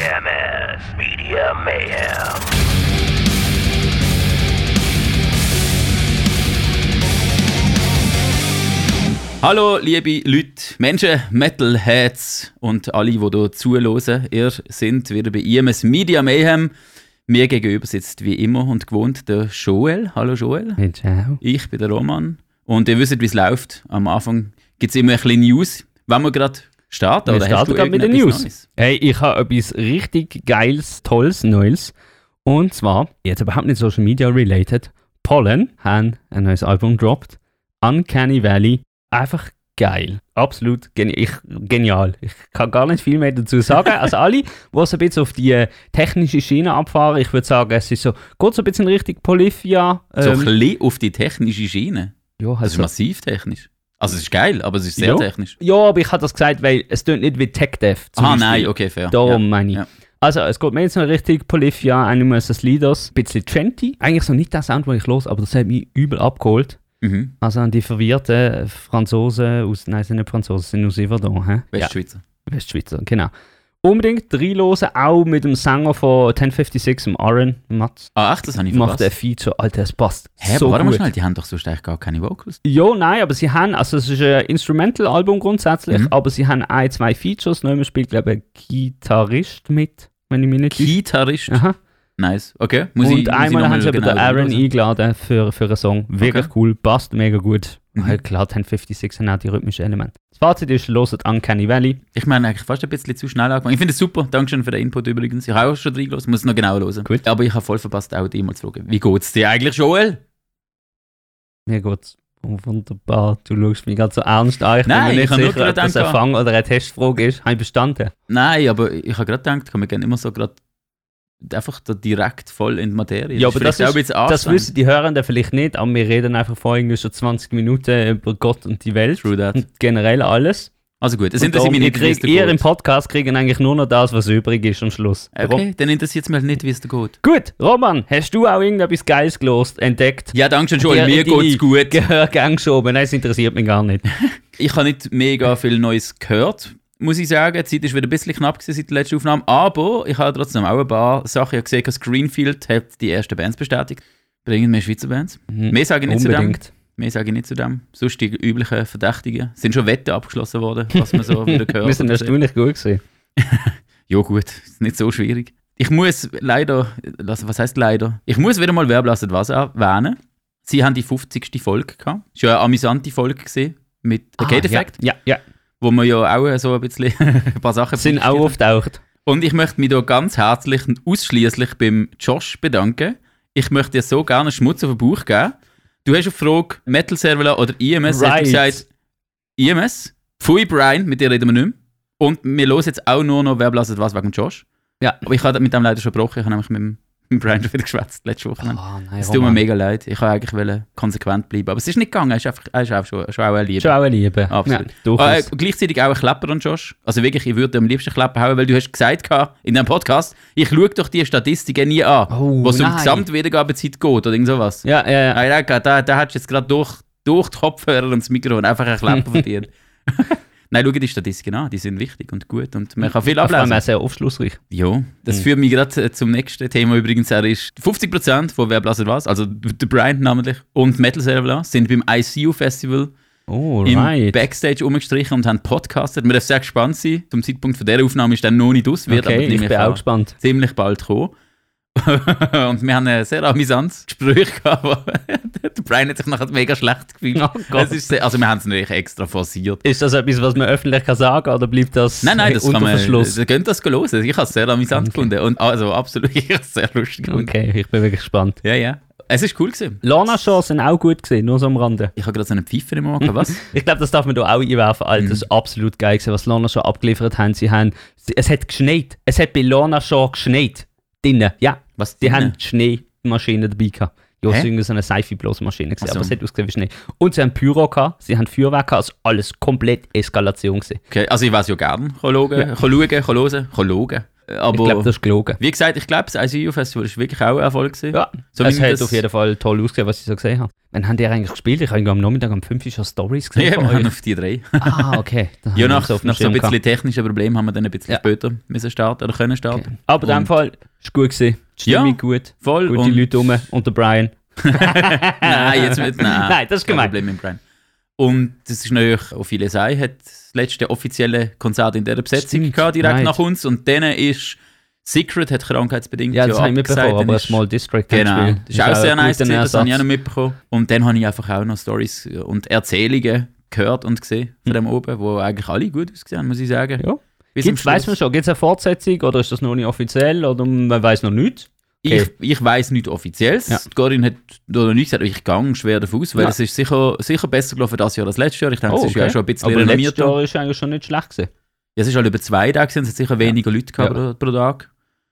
MS Media Mayhem. Hallo liebe Leute, Menschen, Metalheads und alle, die hier zuhören. Ihr seid wieder bei IMS Media Mayhem. Mir gegenüber sitzt wie immer und gewohnt der Joel. Hallo Joel. Hey, ciao. Ich bin der Roman. Und ihr wisst, wie es läuft. Am Anfang gibt es immer ein bisschen News. Wollen wir gerade starten? Wir oder starten gerade mit den News. Neues? Hey, ich habe etwas richtig Geiles, Tolles, Neues. Und zwar, jetzt überhaupt nicht Social Media related, Pollen haben ein neues Album gedroppt. Uncanny Valley. Einfach geil. Absolut genial. Ich kann gar nicht viel mehr dazu sagen. Also alle, die so ein bisschen auf die technische Schiene abfahren, ich würde sagen, es ist so, geht so ein bisschen Richtung Polyphia. So ein bisschen auf die technische Schiene? Ja, also das ist massiv technisch. Also es ist geil, aber es ist sehr technisch. Ja, aber ich habe das gesagt, weil es klingt nicht wie Tech-Dev. Nein, okay, fair. Darum meine ich. Ja. Also es geht mir jetzt noch richtig Polyphia, Animals as Leaders, ein bisschen trendy. Eigentlich so nicht der Sound, den ich los, aber das hat mich übel abgeholt. Mhm. Also an die verwirrten Franzosen sind nicht Franzosen, sind aus Yverdon. Westschweizer. Ja. Westschweizer, genau. Unbedingt reinhören, auch mit dem Sänger von 1056, dem Aaron Matz. Ah, echt? Das habe ich verpasst. Macht ein Feature, Alter, es passt so warte mal schnell, die haben doch sonst eigentlich gar keine Vocals. Ja, nein, aber sie haben, also es ist ein Instrumental-Album grundsätzlich, aber sie haben ein, zwei Features. Neumann spielt, glaube ich, ein Gitarrist mit, wenn ich mich nicht irre. Gitarrist? Aha. Nice, okay. Und einmal haben sie aber den Aaron eingeladen für einen Song. Wirklich cool, passt mega gut. Klar, 1056 haben auch die rhythmischen Elemente. Das Fazit ist, hört Uncanny Valley. Ich meine eigentlich fast ein bisschen zu schnell angefangen. Ich finde es super, dankeschön für den Input übrigens. Ich habe auch schon reingelassen, muss es noch genau hören. Gut. Aber ich habe voll verpasst, auch die mal zu fragen. Wie geht's dir eigentlich, Joel? Mir geht's wunderbar. Du schaust mich gerade so ernst an. Ich bin mir nicht sicher, ob das ein Fang- oder eine Testfrage ist. Habe ich bestanden? Nein, aber ich habe gerade gedacht, kann man gerne immer so gerade einfach da direkt voll in die Materie. Ja, aber das wissen die Hörenden vielleicht nicht, aber wir reden einfach vorhin schon 20 Minuten über Gott und die Welt. True that. Und generell alles. Also gut, es interessiert mich nicht, ihr im Podcast kriegen eigentlich nur noch das, was übrig ist am Schluss. Okay, dann interessiert es mich nicht, wie es dir geht. Gut, Roman, hast du auch irgendetwas Geiles gelost, entdeckt? Ja, danke schön, Joel, mir geht's gut. Gehörgang geschoben, nein, das interessiert mich gar nicht. Ich habe nicht mega viel Neues gehört, muss ich sagen. Die Zeit ist wieder ein bisschen knapp gewesen seit der letzten Aufnahme, aber ich habe trotzdem auch ein paar Sachen. Ich habe gesehen, dass Greenfield hat die ersten Bands bestätigt. Bringen mehr Schweizer Bands. Mehr sage ich nicht Unbedingt. zu dem. Mehr sage ich nicht zu dem. Sonst die üblichen Verdächtigen. Sind schon Wetten abgeschlossen worden, was man so wieder gehört. Wir sind erstaunlich gut gewesen. Ja gut, ist nicht so schwierig. Ich muss leider, was heisst leider? Ich muss wieder mal Werblassen was erwähnen. Sie haben die 50. Folge gehabt. Es war ja eine amüsante Folge gewesen, mit Gate Effect. Ja. Wo wir ja auch so ein bisschen ein paar Sachen sind auch auftaucht. Und ich möchte mich hier ganz herzlich und ausschließlich beim Josh bedanken. Ich möchte dir so gerne Schmutz auf den Bauch geben. Du hast auf die Frage Metal Server oder IMS gesagt, IMS, Pfui Brian, mit dir reden wir nicht mehr. Und wir hören jetzt auch nur noch, wer blasst was wegen Josh. Ja. Aber ich habe mit dem leider schon gebrochen, ich habe nämlich mit Brian schon wieder geschwätzt letzte Woche. Es tut mir mega leid, ich wollte eigentlich konsequent bleiben. Aber es ist nicht gegangen, er ist auch schon auch eine Liebe. Schon eine Liebe. Absolut. Ja, gleichzeitig auch ein Klepper an Josh. Also wirklich, ich würde am liebsten Klepper hauen, weil du hast gesagt in diesem Podcast, ich schaue doch die Statistiken nie an, was um die Gesamtwiedergabezeit geht oder irgend sowas. Ja. Da hättest du jetzt gerade durch die Kopfhörer und das Mikrofon einfach einen Klepper verdient. Nein, schau die Statistiken an, die sind wichtig und gut und man kann viel ablesen. Das ist sehr aufschlussreich. Ja, das führt mich gerade zum nächsten Thema übrigens. Er ist 50% von Wer blasst was, also der Brian namentlich und Metal Server sind beim ICU Festival im Backstage umgestrichen und haben podcastet. Wir dürfen sehr gespannt sein. Zum Zeitpunkt von dieser Aufnahme ist dann noch nicht aus. Wird aber ich bin auch gespannt. Ziemlich bald kommen. Und wir haben ein sehr amüsantes Gespräch gehabt. Der Brian hat sich nachher mega schlecht gefühlt. Oh Gott. Also wir haben es natürlich extra forciert. Ist das etwas, was man öffentlich kann sagen oder bleibt das Nein, das unter kann man, Verschluss? Ihr könnt das hören. Ich habe es sehr amüsant gefunden. Und also absolut, ich habe es sehr lustig gefunden. Okay, ich bin wirklich gespannt. Ja. Es ist cool gewesen. Lorna Shaw sind auch gut gewesen, nur so am Rande. Ich habe gerade so einen Pfeifer im Ohr gehabt, was? Ich glaube, das darf man da auch einwerfen, Alter. Das ist absolut geil gewesen, was Lorna Shaw abgeliefert haben. Es hat geschneit. Es hat bei Lorna Shaw geschneit. Drinnen, ja. Was? Die haben Schneemaschinen dabei gehabt. Ja, es war so eine Seife-Blase-Maschine, aber es hat ausgesehen wie Schnee. Und sie haben Pyro gehabt, sie haben Feuerwerk gehabt, also alles komplett Eskalation gewesen. Okay, also ich weiß ja gerne, schauen. Aber ich glaube, das ist gelogen. wie gesagt, ich glaube, das ICU-Festival war wirklich auch ein Erfolg gewesen. Ja, So es wie hat das- auf jeden Fall toll ausgesehen, was ich so gesehen habe. Wann haben die eigentlich gespielt? Ich habe am Nachmittag um 5 Uhr schon Stories gesehen. Ja, von wir haben euch. auf die 3. Ah, okay. Das Ja, haben wir nach auf dem so ein Schirm bisschen gehabt. technischen Problemen haben wir dann ein bisschen Ja. später müssen starten oder können starten. Okay. Aber in dem Und- Fall ist gut gewesen. Die Stimmung Ja. gut. Voll. Gute und Leute rum. Und der Brian. Nein, jetzt mit nein. Nein, das ist Kein gemein. Problem mit Brian. Und das ist natürlich, auch viele sagen, hat das letzte offizielle Konzert in dieser Besetzung Stimmt, gehabt, direkt right. nach uns. Und dann ist Secret hat krankheitsbedingt Ja, das habe ich mitbekommen, abgesagt, aber dann ein Small District Genau, Spiel. das ist auch sehr nice, ein guter das habe ich auch noch Ersatz. mitbekommen. Und dann habe ich einfach auch noch Stories und Erzählungen gehört und gesehen von dem oben, wo eigentlich alle gut ausgesehen haben, muss ich sagen. Ja. Bis am Gibt's, weiss Schluss. man schon, gibt es eine Fortsetzung oder ist das noch nicht offiziell oder man weiß noch nichts? Okay. Ich weiss nichts Offizielles. Ja. Corinne hat noch nichts gesagt, aber ich gehe schwer davon aus, weil Ja. es ist sicher besser gelaufen das Jahr als letztes Jahr. Ich denke, es ist ja auch schon ein bisschen aber letztes renommierter. Jahr ist eigentlich schon nicht schlecht gewesen. Ja, es ist halt über 2 Tage, es hat sicher weniger Leute gehabt Ja. pro Tag.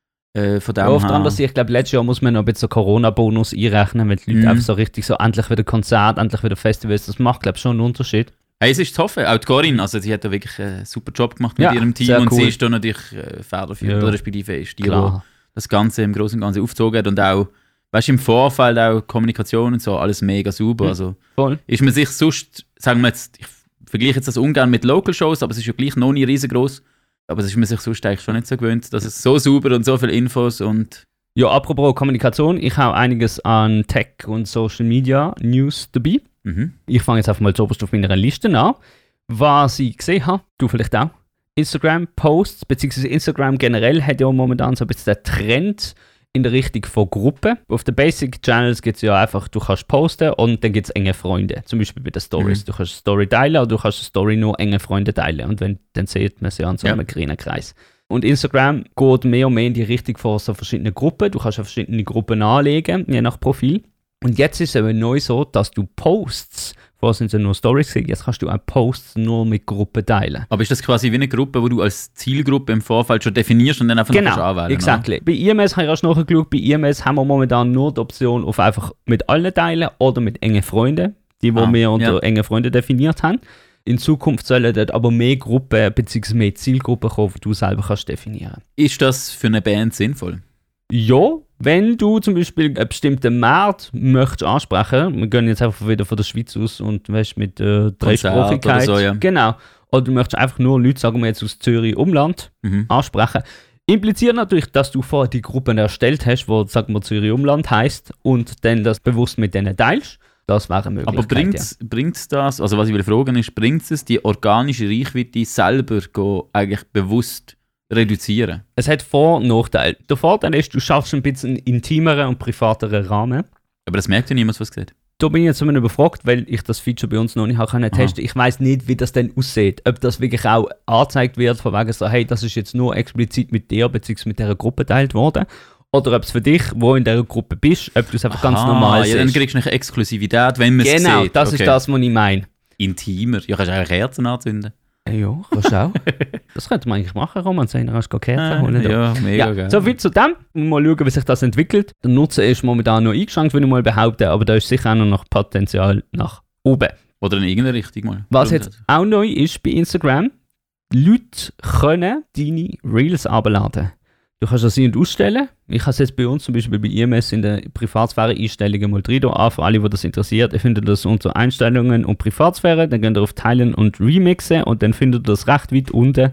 Von dem Ja, auf her- der anderen Seite, ich glaube, letztes Jahr muss man noch ein bisschen Corona-Bonus einrechnen, weil die Leute Mhm. einfach so richtig so endlich wieder Konzert, endlich wieder Festivals, das macht, glaube ich, schon einen Unterschied. Hey, es ist zu hoffen. Auch die Corinne, also sie hat da wirklich einen super Job gemacht mit Ja, ihrem Team sehr und cool. sie ist da natürlich federführend, Ja. oder respektive ist die, die Klar. das Ganze im Großen und Ganzen aufgezogen hat und auch, weißt du, im Vorfeld auch Kommunikation und so, alles mega super. Mhm. Also Voll. ist man sich sonst, sagen wir jetzt, ich vergleiche jetzt das ungern mit Local Shows, aber es ist ja gleich noch nie riesengroß. Aber es ist man sich sonst eigentlich schon nicht so gewöhnt, dass es so sauber und so viele Infos und Ja, apropos Kommunikation, ich habe einiges an Tech und Social Media News dabei. Ich fange jetzt einfach mal zuoberst auf meiner Liste an. Was ich gesehen habe, du vielleicht auch, Instagram-Posts, beziehungsweise Instagram generell hat ja momentan so ein bisschen den Trend in der Richtung von Gruppen. Auf den Basic Channels gibt es ja einfach, du kannst posten und dann gibt es enge Freunde. Zum Beispiel bei den Stories. Du kannst eine Story teilen oder du kannst eine Story nur enge Freunde teilen. Und dann sieht man sie an so einem grünen Kreis. Und Instagram geht mehr und mehr in die Richtung von so verschiedenen Gruppen. Du kannst ja verschiedene Gruppen anlegen, je nach Profil. Und jetzt ist es eben neu so, dass du Posts, vorher sind es ja nur Stories gewesen, jetzt kannst du auch Posts nur mit Gruppen teilen. aber ist das quasi wie eine Gruppe, wo du als Zielgruppe im Vorfeld schon definierst und dann einfach noch Genau, kannst anwählen exactly. Bei IMS habe ich erst nachgeschaut, bei IMS haben wir momentan nur die Option auf einfach mit allen teilen oder mit engen Freunden, die wir unter enge Freunde definiert haben. In Zukunft sollen dort aber mehr Gruppen bzw. mehr Zielgruppen kommen, die du selber kannst definieren. Ist das für eine Band sinnvoll? Ja, wenn du zum Beispiel einen bestimmten Markt möchtest ansprechen, wir gehen jetzt einfach wieder von der Schweiz aus und weißt, mit Dreisprachigkeit. oder so, ja. Genau. Oder du möchtest einfach nur Leute, sagen wir jetzt aus Zürich Umland, ansprechen. Impliziert natürlich, dass du vorher die Gruppen erstellt hast, wo, sagen wir, Zürich Umland heisst und dann das bewusst mit denen teilst. Das wäre eine Möglichkeit. Aber bringt's das, also was ich will fragen ist, bringt es die organische Reichweite selber eigentlich bewusst reduzieren? Es hat Vor- und Nachteile. Der Vorteil ist, du schaffst ein bisschen einen intimeren und privateren Rahmen. Aber das merkt ja niemand, was gesagt. Da bin ich jetzt immer überfragt, weil ich das Feature bei uns noch nicht habe testen. Ich weiß nicht, wie das denn aussieht. Ob das wirklich auch angezeigt wird, von wegen so, hey, das ist jetzt nur explizit mit dir bzw. mit dieser Gruppe geteilt worden. Oder ob es für dich, wo in dieser Gruppe bist, ob du es einfach ganz normal ja, dann siehst. kriegst du eine Exklusivität, wenn man es sieht. Genau, das Okay. ist das, was ich meine. Intimer. Ja, kannst du eigentlich Kerzen anzünden. Ja, kannst du auch. Das könnte man eigentlich machen, Roman. Sagen, hast du Kerzen holen. Ja, mega geil. So viel zu dem. Mal schauen, wie sich das entwickelt. Der Nutzen ist momentan noch eingeschränkt, würde ich mal behaupten, aber da ist sicher auch noch Potenzial nach oben. Oder in irgendeine Richtung mal. Was jetzt auch neu ist bei Instagram, Leute können deine Reels abladen. Du kannst das ein- und ausstellen. Ich habe es jetzt bei uns zum Beispiel bei IMS in der Privatsphäre-Einstellungen mal drin an. Für alle, die das interessiert, ihr findet das unter Einstellungen und Privatsphäre. Dann geht ihr auf Teilen und Remixen und dann findet ihr das recht weit unten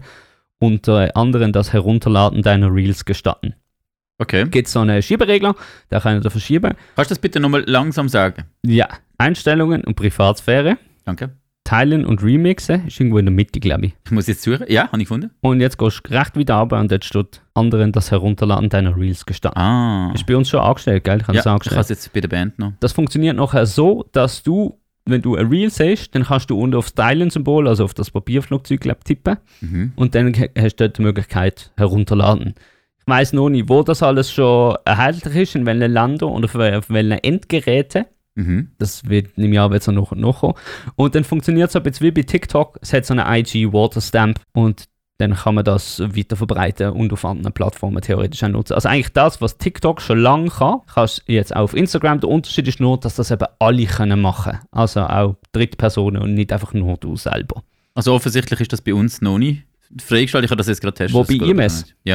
unter anderem das Herunterladen deiner Reels gestatten. Okay. Gibt es so einen Schieberegler, da könnt ihr verschieben. Kannst du das bitte nochmal langsam sagen? Ja, Einstellungen und Privatsphäre, Danke. Teilen und Remixen, ist irgendwo in der Mitte, glaube ich. Ich muss jetzt suchen. Ja, habe ich gefunden. Und jetzt gehst du recht wieder runter und dort steht anderen das Herunterladen deiner Reels gestatten. Ah. Ist bei uns schon angestellt, gell? Ich habe Ja, das ich habe angestellt. es jetzt bei der Band noch. Das funktioniert nachher so, dass du, wenn du ein Reel siehst, dann kannst du unten aufs Teilen-Symbol, also auf das Papierflugzeug, glaub, tippen. Und dann hast du dort die Möglichkeit herunterladen. Ich weiss noch nicht, wo das alles schon erhältlich ist, in welchen Ländern und auf welchen Endgeräten. Das wird im Jahr jetzt noch und noch kommen. Und dann funktioniert es ein bisschen wie bei TikTok. Es hat so eine IG-Waterstamp und dann kann man das weiter verbreiten und auf anderen Plattformen theoretisch auch nutzen. Also eigentlich das, was TikTok schon lange kann, kannst du jetzt auch auf Instagram. Der Unterschied ist nur, dass das eben alle können machen. Also auch Drittpersonen und nicht einfach nur du selber. Also offensichtlich ist das bei uns noch nicht freigestellt. Ich habe das jetzt gerade getestet. Wo, Das bei geht aber IMS? nicht. Ja.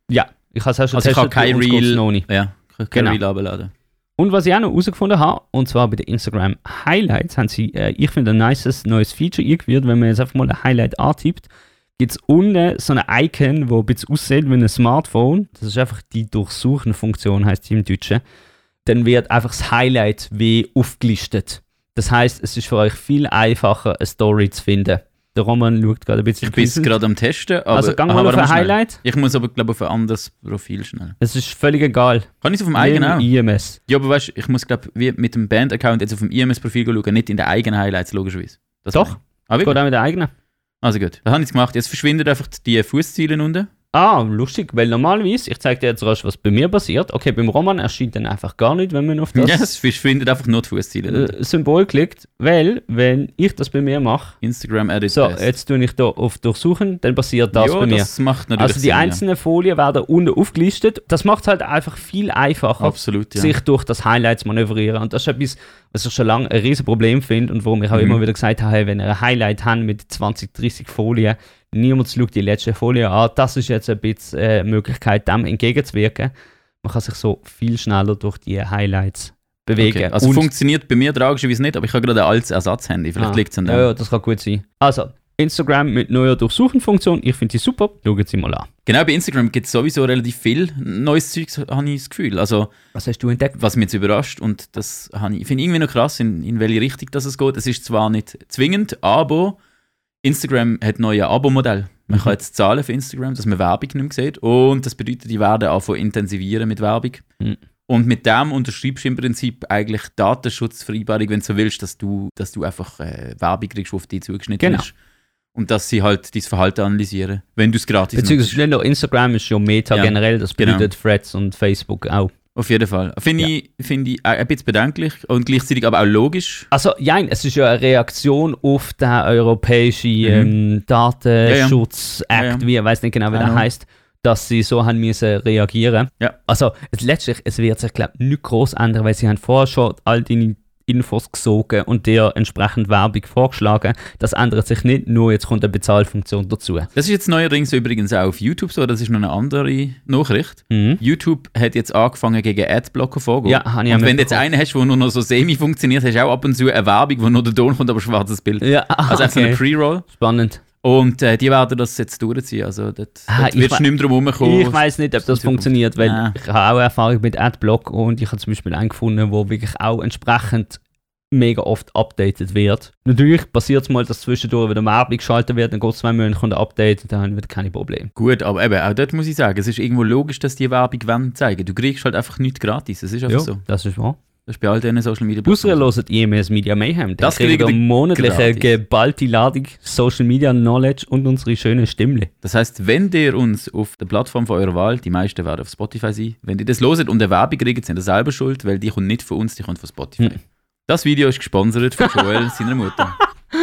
Ja, ich habe es auch schon Also ich habe kein bei uns geht's Reel. noch nicht. Ja, ich kann kein Reel runterladen. Und was ich auch noch herausgefunden habe, und zwar bei den Instagram Highlights, haben sie, ich finde, ein nices neues Feature eingeführt. Wenn man jetzt einfach mal ein Highlight antippt, gibt es unten so ein Icon, das ein bisschen aussieht wie ein Smartphone. Das ist einfach die Durchsuchen-Funktion, heisst sie im Deutschen. Dann wird einfach das Highlight wie aufgelistet. Das heisst, es ist für euch viel einfacher, eine Story zu finden. Der Roman schaut gerade ein bisschen. Ich bin es gerade am Testen. Aber, also gang mal auf ein Highlight. Ich muss aber, glaube ich, auf ein anderes Profil schnell. Es ist völlig egal. Kann ich es auf dem eigenen auch? IMS. Ja, aber weißt du, ich muss, glaube ich, mit dem Band-Account jetzt auf dem IMS-Profil schauen, nicht in den eigenen Highlights, logischerweise. Das Doch. Aber Geht auch mit der eigenen. also gut, das habe ich jetzt gemacht. Jetzt verschwinden einfach die Fußziele unten. Ah, lustig, weil normalerweise, ich zeige dir jetzt rasch, was bei mir passiert. Okay, beim Roman erscheint dann einfach gar nicht, wenn man auf das Ja, es verschwindet einfach nur die Fußziele. Symbol klickt, weil, wenn ich das bei mir mache, Instagram Edit so, Best. jetzt tue ich da auf Durchsuchen, dann passiert das bei mir. Das macht natürlich Also die Sinn, einzelnen Folien werden unten aufgelistet. Das macht es halt einfach viel einfacher, Absolut, ja. sich durch das Highlights manövrieren. Und das ist etwas, was ich schon lange ein riesen Problem finde und warum ich auch immer wieder gesagt habe, wenn ihr ein Highlight habt mit 20, 30 Folien, niemand schaut die letzte Folie an. Das ist jetzt ein bisschen eine Möglichkeit, dem entgegenzuwirken. Man kann sich so viel schneller durch die Highlights bewegen. Okay. Also und funktioniert bei mir tragischerweise nicht, aber ich habe gerade ein altes Ersatzhandy. Vielleicht liegt es an dem. Ja, das kann gut sein. Also, Instagram mit neuer Durchsuchenfunktion. Ich finde die super. Schaut sie mal an. Genau, bei Instagram gibt es sowieso relativ viel neues Zeug, habe ich das Gefühl. Also, was hast du entdeckt? Was mich jetzt überrascht und das finde ich irgendwie noch krass, in welche Richtung das es geht. Es ist zwar nicht zwingend, aber Instagram hat neue Abo-Modell. Man kann jetzt zahlen für Instagram, dass man Werbung nicht mehr sieht. Und das bedeutet, die werden anfangen intensivieren mit Werbung. Mhm. Und mit dem unterschreibst du im Prinzip eigentlich Datenschutzvereinbarung, wenn du so willst, dass du einfach Werbung kriegst, die auf dich zugeschnitten ist. Und dass sie halt dein Verhalten analysieren, wenn du es gratis nutzt. Beziehungsweise nicht nur Instagram, ist ja Meta generell, das bedeutet Threads und Facebook auch. Auf jeden Fall. Finde ich ein bisschen bedenklich und gleichzeitig aber auch logisch. Also, ja, es ist ja eine Reaktion auf den europäischen Datenschutz-Act, wie ich weiß nicht genau, wie der heißt, dass sie so haben müssen reagieren. Ja. Also, letztlich, es wird sich, glaube ich, nicht groß ändern, weil sie haben vorher schon all deine Infos gesogen und dir entsprechend Werbung vorgeschlagen. Das ändert sich nicht, nur jetzt kommt eine Bezahlfunktion dazu. Das ist jetzt neuerdings übrigens auch auf YouTube so, das ist noch eine andere Nachricht. YouTube hat jetzt angefangen gegen Adblocker vorzugehen. Ja, habe ich und wenn du jetzt einen hast, der nur noch so semi funktioniert, hast du auch ab und zu eine Werbung, wo nur der Ton kommt, aber schwarzes Bild. Ja, also einfach eine Pre-Roll. Spannend. Und die werden das jetzt durchziehen, also dort wird es nicht mehr drum herumkommen. Ich weiss nicht, ob das funktioniert, weil ich habe auch Erfahrung mit Adblock und ich habe zum Beispiel einen gefunden, wo wirklich auch entsprechend mega oft updated wird. Natürlich passiert es mal, dass zwischendurch wieder Werbung geschaltet wird, dann geht es 2 Monate, kommt ein Update und dann haben wir keine Probleme. Gut, aber eben, auch dort muss ich sagen, es ist irgendwo logisch, dass die Werbung zeigen. Du kriegst halt einfach nichts gratis, das ist einfach so. Das ist wahr. Das ist bei all diesen Social Media Ausser ihr hört IMS Media Mayhem. Das kriegt ihr monatliche gratis. geballte Ladung Social Media Knowledge und unsere schönen Stimmle. Das heisst, wenn ihr uns auf der Plattform von eurer Wahl, die meisten werden auf Spotify sein, wenn ihr das hört und eine Werbung kriegt, sind ihr selber schuld, weil die kommt nicht von uns, die kommt von Spotify. Das Video ist gesponsert von Joel, seiner Mutter.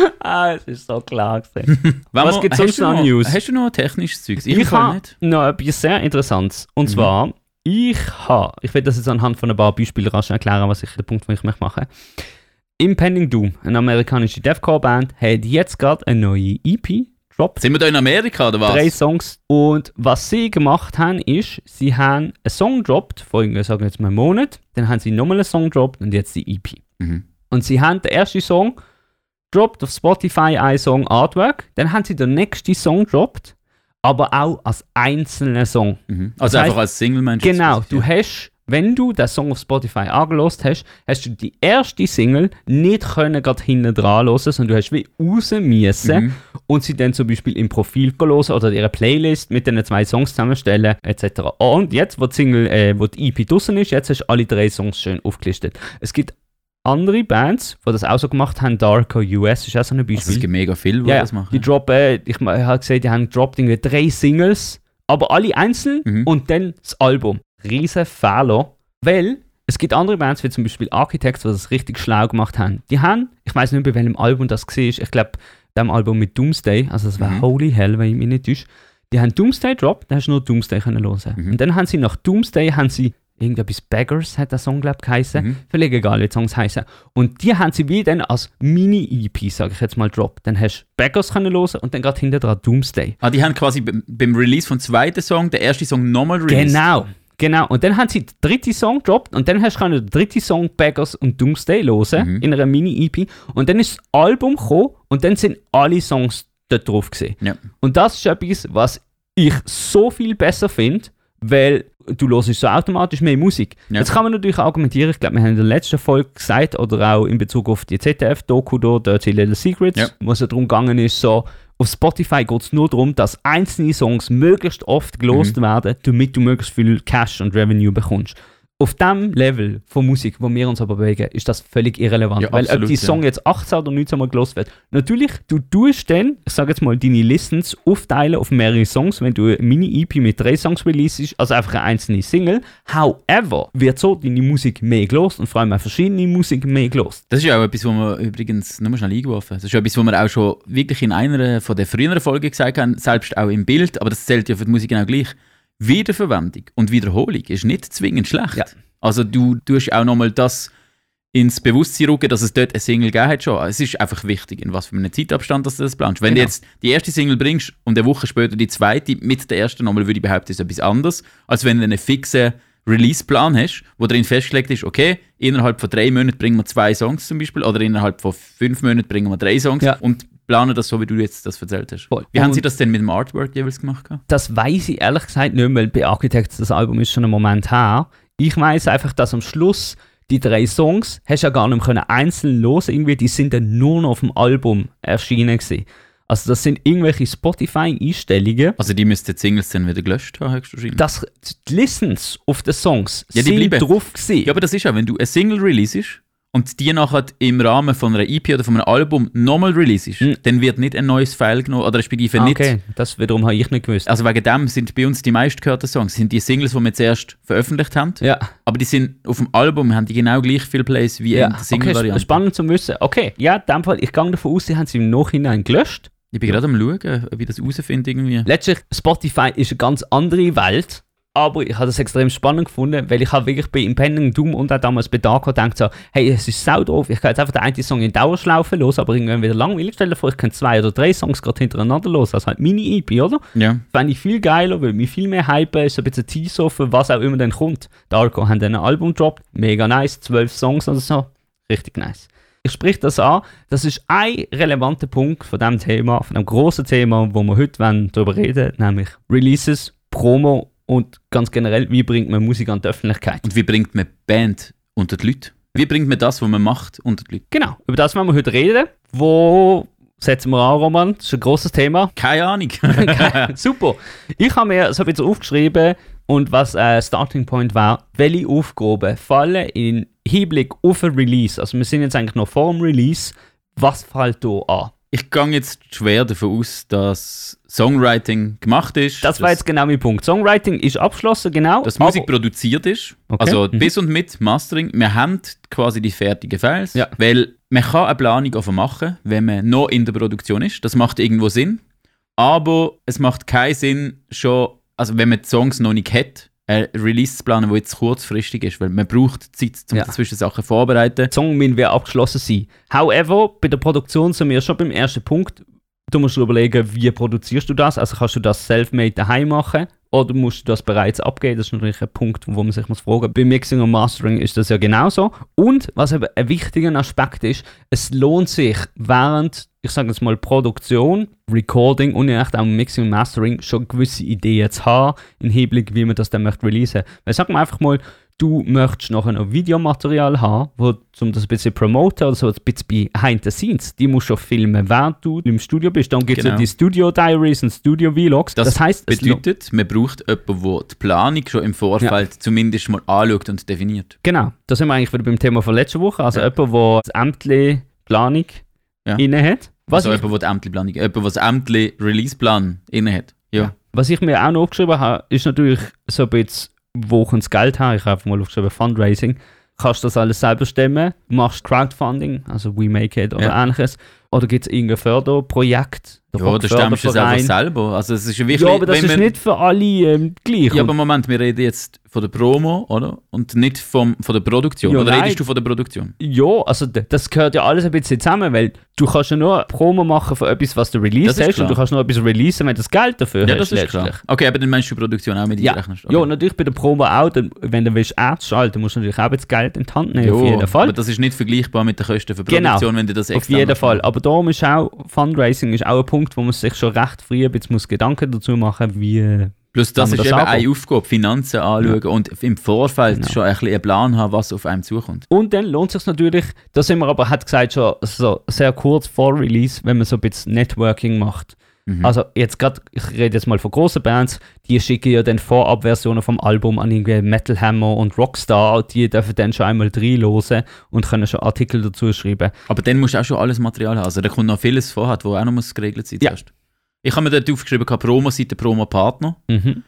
Es ist so klar gewesen. Was gibt es sonst noch an News? Hast du noch technisches Zeug? Ich habe noch etwas sehr Interessantes. Und zwar, ich will das jetzt anhand von ein paar Beispielen rasch erklären, was ich der Punkt, den ich möchte machen. Impending Doom, eine amerikanische Deathcore-Band, hat jetzt gerade eine neue EP gedroppt. Sind wir da in Amerika oder was? 3 Songs. Und was sie gemacht haben, ist, sie haben einen Song gedroppt, vor sagen wir jetzt mal einen Monat, dann haben sie nochmal einen Song gedroppt und jetzt die EP. Und sie haben den ersten Song gedroppt auf Spotify, ein Song Artwork, dann haben sie den nächsten Song gedroppt, aber auch als einzelnen Song. Also einfach als Single-Mensch. Genau, du hast, wenn du den Song auf Spotify angelost hast, hast du die erste Single nicht können gerade hinten dran hören, sondern du hast wie raus müssen und sie dann zum Beispiel im Profil hören oder ihre Playlist mit den 2 Songs zusammenstellen etc. Und jetzt, wo die EP draussen ist, jetzt hast du alle 3 Songs schön aufgelistet. Es gibt andere Bands, die das auch so gemacht haben, Darko US ist auch so ein Beispiel. Also es gibt mega viele, die das machen. Die droppen, ich habe gesehen, die haben gedroppt 3 Singles, aber alle einzeln und dann das Album. Riesen Fehler, weil es gibt andere Bands, wie zum Beispiel Architects, die das richtig schlau gemacht haben. Die haben, ich weiß nicht, bei welchem Album das war, ich glaube, dem Album mit Doomsday, also das war Holy Hell, wenn ich mich nicht täusche. Die haben Doomsday gedroppt, da hast du nur Doomsday können hören. Und dann haben sie nach Doomsday irgendetwas Beggars hat der Song, glaube ich, geheißen. Völlig egal, wie die Songs heißen. Und die haben sie wie dann als Mini-EP, sage ich jetzt mal, droppt. Dann hast du Beggars können hören und dann gerade hinter dran Doomsday. Die haben quasi beim Release vom zweiten Song, den ersten Song nochmal released. Genau. Und dann haben sie den dritten Song gedroppt und dann hast du den dritten Song Beggars und Doomsday hören in einer Mini-EP. Und dann ist das Album gekommen und dann sind alle Songs dort drauf gewesen. Ja. Und das ist etwas, was ich so viel besser finde, weil du hörst so automatisch mehr Musik. Ja. Jetzt kann man natürlich argumentieren, ich glaube, wir haben in der letzten Folge gesagt, oder auch in Bezug auf die ZDF-Doku da, Dirty Little Secrets, wo es ja darum gegangen ist, so, auf Spotify geht es nur darum, dass einzelne Songs möglichst oft gelost werden, damit du möglichst viel Cash und Revenue bekommst. Auf dem Level von Musik, wo wir uns aber bewegen, ist das völlig irrelevant. Ja, weil absolut, ob die Song jetzt 18 oder 19 Mal gelost wird. Natürlich, du tust dann, ich sage jetzt mal, deine Listens aufteilen auf mehrere Songs, wenn du eine Mini-EP mit 3 Songs releasest, also einfach eine einzelne Single. However, wird so deine Musik mehr gelost und vor allem auch verschiedene Musik mehr gelost. Das ist ja auch etwas, was wir übrigens, nur mal schnell eingeworfen, das ist ja etwas, was wir auch schon wirklich in einer von der früheren Folgen gesagt haben, selbst auch im Bild, aber das zählt ja für die Musik genau gleich. Wiederverwendung und Wiederholung ist nicht zwingend schlecht. Ja. Also du tust auch nochmal das ins Bewusstsein rücken, dass es dort eine Single gegeben hat schon. Es ist einfach wichtig, in was für einem Zeitabstand dass du das planst. Wenn du jetzt die erste Single bringst und eine Woche später die zweite mit der ersten nochmal, würde ich behaupten, ist etwas anderes, als wenn du einen fixen Release-Plan hast, wo drin festgelegt ist, okay, innerhalb von 3 Monaten bringen wir 2 Songs zum Beispiel oder innerhalb von 5 Monaten bringen wir 3 Songs und planen das so, wie du jetzt das erzählt hast. Voll. Wie haben Sie das denn mit dem Artwork jeweils gemacht? Das weiss ich ehrlich gesagt nicht, weil bei Architects das Album ist schon einen Moment her. Ich weiss einfach, dass am Schluss die 3 Songs hast du ja gar nicht mehr einzeln hören, irgendwie, die sind dann nur noch auf dem Album erschienen gewesen. Also das sind irgendwelche Spotify-Einstellungen. Also die müssten die Singles dann wieder gelöscht haben, höchstwahrscheinlich. Die Listens auf den Songs die sind bleiben drauf gewesen. Ja, aber das ist ja, wenn du eine Single releasest und die nachher im Rahmen von einer EP oder von einem Album nochmal releasest, dann wird nicht ein neues File genommen oder respektive nicht. Okay, das wiederum habe ich nicht gewusst. Also wegen dem sind bei uns die meistgehörten Songs, sind die Singles, die wir zuerst veröffentlicht haben. Ja. Aber die sind auf dem Album, haben die genau gleich viel Plays wie in der Single-Variante. Okay, spannend zu wissen. Okay, ja, in dem Fall, ich gehe davon aus, sie haben sie im Nachhinein gelöscht. Ich bin gerade am schauen, ob ich das herausfinde irgendwie. Letztlich, Spotify ist eine ganz andere Welt. Aber ich habe das extrem spannend gefunden, weil ich habe wirklich bei Impending Doom und auch damals bei Darko gedacht so, hey, es ist sau doof, ich kann jetzt einfach den einen Song in Dauerschlaufe los, aber irgendwann wieder langweilig. Stell dir vor, ich kann 2 oder 3 Songs gerade hintereinander los, also halt Mini-EP, oder? Ja. Fände ich viel geiler, weil mich viel mehr hypen, ist so ein bisschen Teaser für was auch immer dann kommt. Darko haben dann ein Album gedroppt, mega nice, 12 Songs oder so, richtig nice. Ich spreche das an, das ist ein relevanter Punkt von diesem Thema, von dem grossen Thema, wo wir heute darüber reden, nämlich Releases, Promo und ganz generell, wie bringt man Musik an die Öffentlichkeit? Und wie bringt man Band unter die Leute? Wie bringt man das, was man macht, unter die Leute? Genau, über das wollen wir heute reden. Wo setzen wir an, Roman? Das ist ein grosses Thema. Keine Ahnung. Super. Ich habe mir so ein bisschen aufgeschrieben und was ein Starting Point war, welche Aufgaben fallen in Hinblick auf ein Release. Also wir sind jetzt eigentlich noch vor dem Release. Was fällt da an? Ich gehe jetzt schwer davon aus, dass Songwriting gemacht ist. Das war jetzt genau mein Punkt. Songwriting ist abgeschlossen, genau. Dass Musik produziert ist. Okay. Also bis und mit Mastering. Wir haben quasi die fertigen Files. Ja. Weil man kann eine Planung einfach machen, wenn man noch in der Produktion ist. Das macht irgendwo Sinn. Aber es macht keinen Sinn, schon, also wenn man die Songs noch nicht hat, ein Release zu planen, der jetzt kurzfristig ist, weil man braucht Zeit, um dazwischen Sachen vorzubereiten. Die Song müssen wir abgeschlossen sein. However, bei der Produktion sind wir schon beim ersten Punkt. Du musst dir überlegen, wie produzierst du das? Also kannst du das self-made daheim machen oder musst du das bereits abgeben? Das ist natürlich ein Punkt, wo man sich fragen muss. Bei Mixing und Mastering ist das ja genauso. Und was eben ein wichtiger Aspekt ist, es lohnt sich während, ich sage jetzt mal, Produktion, Recording und auch Mixing und Mastering schon gewisse Ideen zu haben, im Hinblick, wie man das dann möchte releasen. Weil sagen wir einfach mal, du möchtest nachher noch Videomaterial haben, um das ein bisschen promoten oder so ein bisschen behind the scenes. Die musst du schon filmen, während du im Studio bist. Dann gibt es ja die Studio Diaries und Studio Vlogs. Das heisst, bedeutet, man braucht jemanden, der die Planung schon im Vorfeld zumindest mal anschaut und definiert. Genau, da sind wir eigentlich wieder beim Thema von letzter Woche. Also jemand, der das Ämtli Planung inne hat. Also jemand, der die Ämtli Planung, jemand, der das Ämtli Release-Plan inne hat. Ja. Was ich mir auch noch aufgeschrieben habe, ist natürlich so ein bisschen, wo kommt das Geld her? Ich habe einfach mal aufgeschrieben, Fundraising. Kannst du das alles selber stemmen? Machst Crowdfunding, also We Make It oder ähnliches. Oder gibt es irgendein Förderprojekt? Ja, da stemmst du es einfach selber. Also es ist wirklich, ja, aber das ist nicht für alle gleich. Ja, aber Moment, wir reden jetzt von der Promo, oder? Und nicht von der Produktion. Ja, oder nein. redest du von der Produktion? Ja, also das gehört ja alles ein bisschen zusammen, weil du kannst ja nur Promo machen für etwas, was du release hast, und du kannst nur etwas releasen, wenn du das Geld dafür hast. Ja, das ist klar. Okay, aber dann meinst du Produktion auch mit einrechnest? Okay. Ja, natürlich bei der Promo auch. Wenn du Ads schalten willst, musst du natürlich auch das Geld in die Hand nehmen, auf jeden Fall. Aber das ist nicht vergleichbar mit den Kosten für Produktion, wenn du das extern auf jeden Fall. Aber darum ist auch, Fundraising ist auch ein Punkt, wo man sich schon recht früh ein bisschen Gedanken dazu machen muss, wie... Plus das ist eben eine Aufgabe, Finanzen anschauen und im Vorfeld schon ein bisschen einen Plan haben, was auf einem zukommt. Und dann lohnt es sich natürlich, da sind wir aber, hat gesagt, schon so sehr kurz vor Release, wenn man so ein bisschen Networking macht. Also jetzt gerade, ich rede jetzt mal von grossen Bands, die schicken ja dann Vorabversionen vom Album an irgendwie Metal Hammer und Rockstar, die dürfen dann schon einmal reinhören und können schon Artikel dazu schreiben. Aber dann musst du auch schon alles Material haben, also da kommt noch vieles vorhat, wo auch noch muss geregelt sein muss. Ich habe mir dort aufgeschrieben, Promo-Seite, Promo-Partner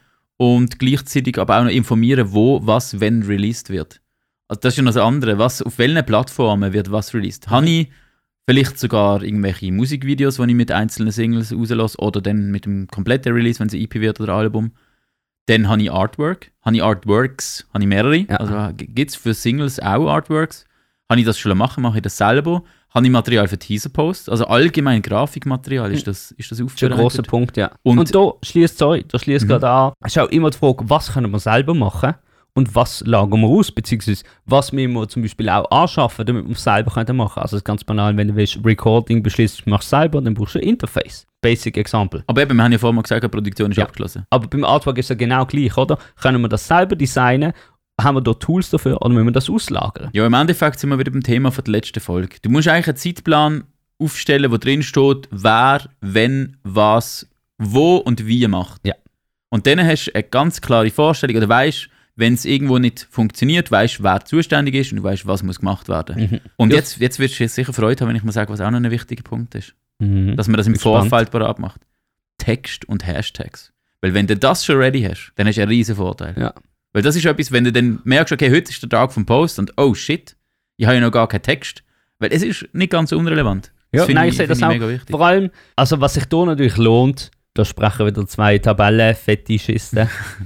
und gleichzeitig aber auch noch informieren, wo, was, wenn released wird. Also das ist ja noch das andere, auf welchen Plattformen wird was released. Habe ich vielleicht sogar irgendwelche Musikvideos, die ich mit einzelnen Singles rauslasse oder dann mit dem kompletten Release, wenn es ein EP wird oder ein Album. Dann habe ich Artwork, habe ich Artworks, habe ich mehrere. Ja. Also gibt es für Singles auch Artworks. Habe ich das schon machen, mache ich das selber. Habe ich Material für Teaser-Posts, also allgemein Grafikmaterial, ist das aufbereitet? Das ist ein grosser Punkt, ja. Und da schließt gerade an, es ist auch immer die Frage, was können wir selber machen und was lagern wir aus, beziehungsweise was müssen wir zum Beispiel auch anschaffen, damit wir es selber machen können. Also das ist ganz banal, wenn du willst, Recording beschließt, machst du selber, dann brauchst du ein Interface. Basic Example. Aber eben, wir haben ja vorhin mal gesagt, die Produktion ist abgeschlossen. Aber beim Artwork ist es ja genau gleich, oder? Können wir das selber designen? Haben wir da Tools dafür oder müssen wir das auslagern? Ja, im Endeffekt sind wir wieder beim Thema von der letzten Folge. Du musst eigentlich einen Zeitplan aufstellen, wo drin steht, wer, wenn, was, wo und wie macht. Ja. Und dann hast du eine ganz klare Vorstellung, oder weißt, wenn es irgendwo nicht funktioniert, weißt, wer zuständig ist und du weißt, was muss gemacht werden. Und jetzt wirst du sicher Freude haben, wenn ich mal sage, was auch noch ein wichtiger Punkt ist. Dass man das im Vorfeld parat macht. Text und Hashtags. Weil wenn du das schon ready hast, dann hast du einen riesen Vorteil. Ja. Weil das ist etwas, wenn du dann merkst, okay, heute ist der Tag vom Post und oh shit, ich habe ja noch gar keinen Text. Weil es ist nicht ganz unrelevant. Ja, ich sehe das auch. Mega wichtig. Vor allem, also was sich hier natürlich lohnt, da sprechen wieder 2 Tabellenfetischisten,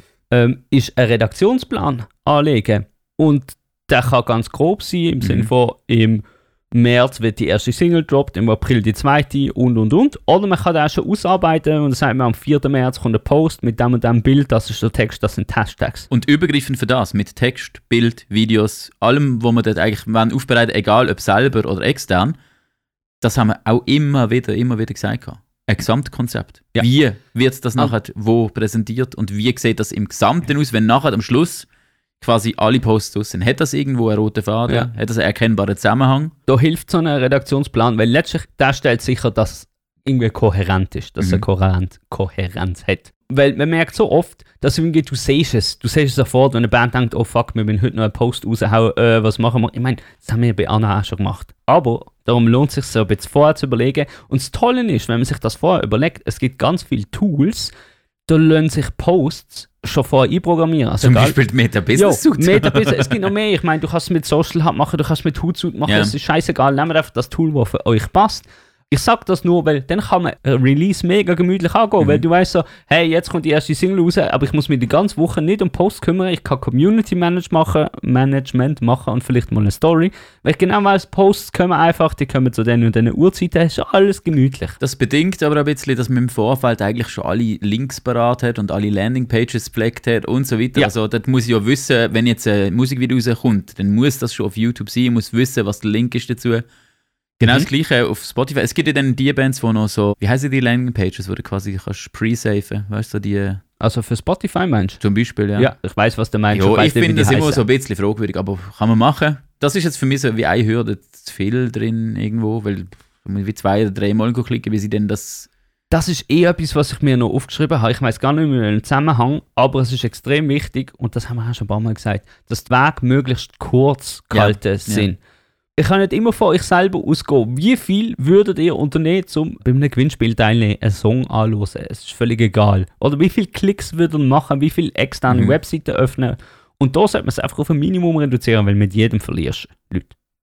ist einen Redaktionsplan anlegen. Und der kann ganz grob sein, im Sinne von im März wird die erste Single gedroppt, im April die zweite und. Oder man kann das schon ausarbeiten und dann sagt man, am 4. März kommt ein Post mit dem und dem Bild, das ist der Text, das sind Hashtags. Und übergreifend für das, mit Text, Bild, Videos, allem, wo wir dort eigentlich aufbereiten, egal ob selber oder extern, das haben wir auch immer wieder gesagt. Ein Gesamtkonzept. Ja. Wie wird das nachher wo präsentiert und wie sieht das im Gesamten aus, wenn nachher am Schluss quasi alle Posts draus sind? Hat das irgendwo einen roten Faden? Ja. Hat das einen erkennbaren Zusammenhang? Da hilft so ein Redaktionsplan, weil letztlich der stellt sicher, dass es irgendwie kohärent ist, dass es eine Kohärenz hat. Weil man merkt so oft, dass irgendwie du siehst es sofort, wenn eine Band denkt, oh fuck, wir müssen heute noch einen Post raushauen, was machen wir? Ich meine, das haben wir bei Anna auch schon gemacht. Aber darum lohnt es sich so ein bisschen vorher zu überlegen. Und das Tolle ist, wenn man sich das vorher überlegt, es gibt ganz viele Tools, da lassen sich Posts schon vorher einprogrammieren. Also zum Beispiel die Meta-Business-Suite. Ja, Meta-Business. Es gibt noch mehr. Ich meine, du kannst es mit Social Hub machen, du kannst es mit Hootsuite machen. Es ist scheißegal. Nehmt einfach das Tool, das für euch passt. Ich sage das nur, weil dann kann man ein Release mega gemütlich angehen, weil du weißt so, hey, jetzt kommt die erste Single raus, aber ich muss mich die ganze Woche nicht um Post kümmern, ich kann Community Management machen und vielleicht mal eine Story, weil ich genau weiss, Posts kommen einfach, die kommen zu den und den Uhrzeiten, ist alles gemütlich. Das bedingt aber ein bisschen, dass man im Vorfeld eigentlich schon alle Links parat hat und alle Landingpages gepflegt hat und so weiter. Ja. Also das muss ich ja wissen, wenn jetzt ein Musikvideo rauskommt, dann muss das schon auf YouTube sein, ich muss wissen, was der Link ist dazu. Genau das Gleiche auf Spotify. Es gibt ja dann die Bands, die noch so, wie heißen die Landingpages, wo du quasi kannst pre-saven, weißt du, die... Also für Spotify meinst du? Zum Beispiel, ja. Ja, ich weiss, was du meinst. Ja, ich finde das immer so ein bisschen fragwürdig, aber kann man machen. Das ist jetzt für mich so wie eine Hürde zu viel drin irgendwo, weil wie 2 oder 3 Mal klicken, wie sie denn das... Das ist etwas, was ich mir noch aufgeschrieben habe. Ich weiss gar nicht mehr den Zusammenhang, aber es ist extrem wichtig, und das haben wir auch schon ein paar Mal gesagt, dass die Wege möglichst kurz gehalten sind. Ja. Ich kann nicht immer von euch selber ausgehen. Wie viel würdet ihr unternehmen, um bei einem Gewinnspiel teilnehmen, einen Song anzuhören? Es ist völlig egal. Oder wie viele Klicks würdet ihr machen, wie viele externe Webseiten öffnen? Und da sollte man es einfach auf ein Minimum reduzieren, weil mit jedem verlierst du Leute.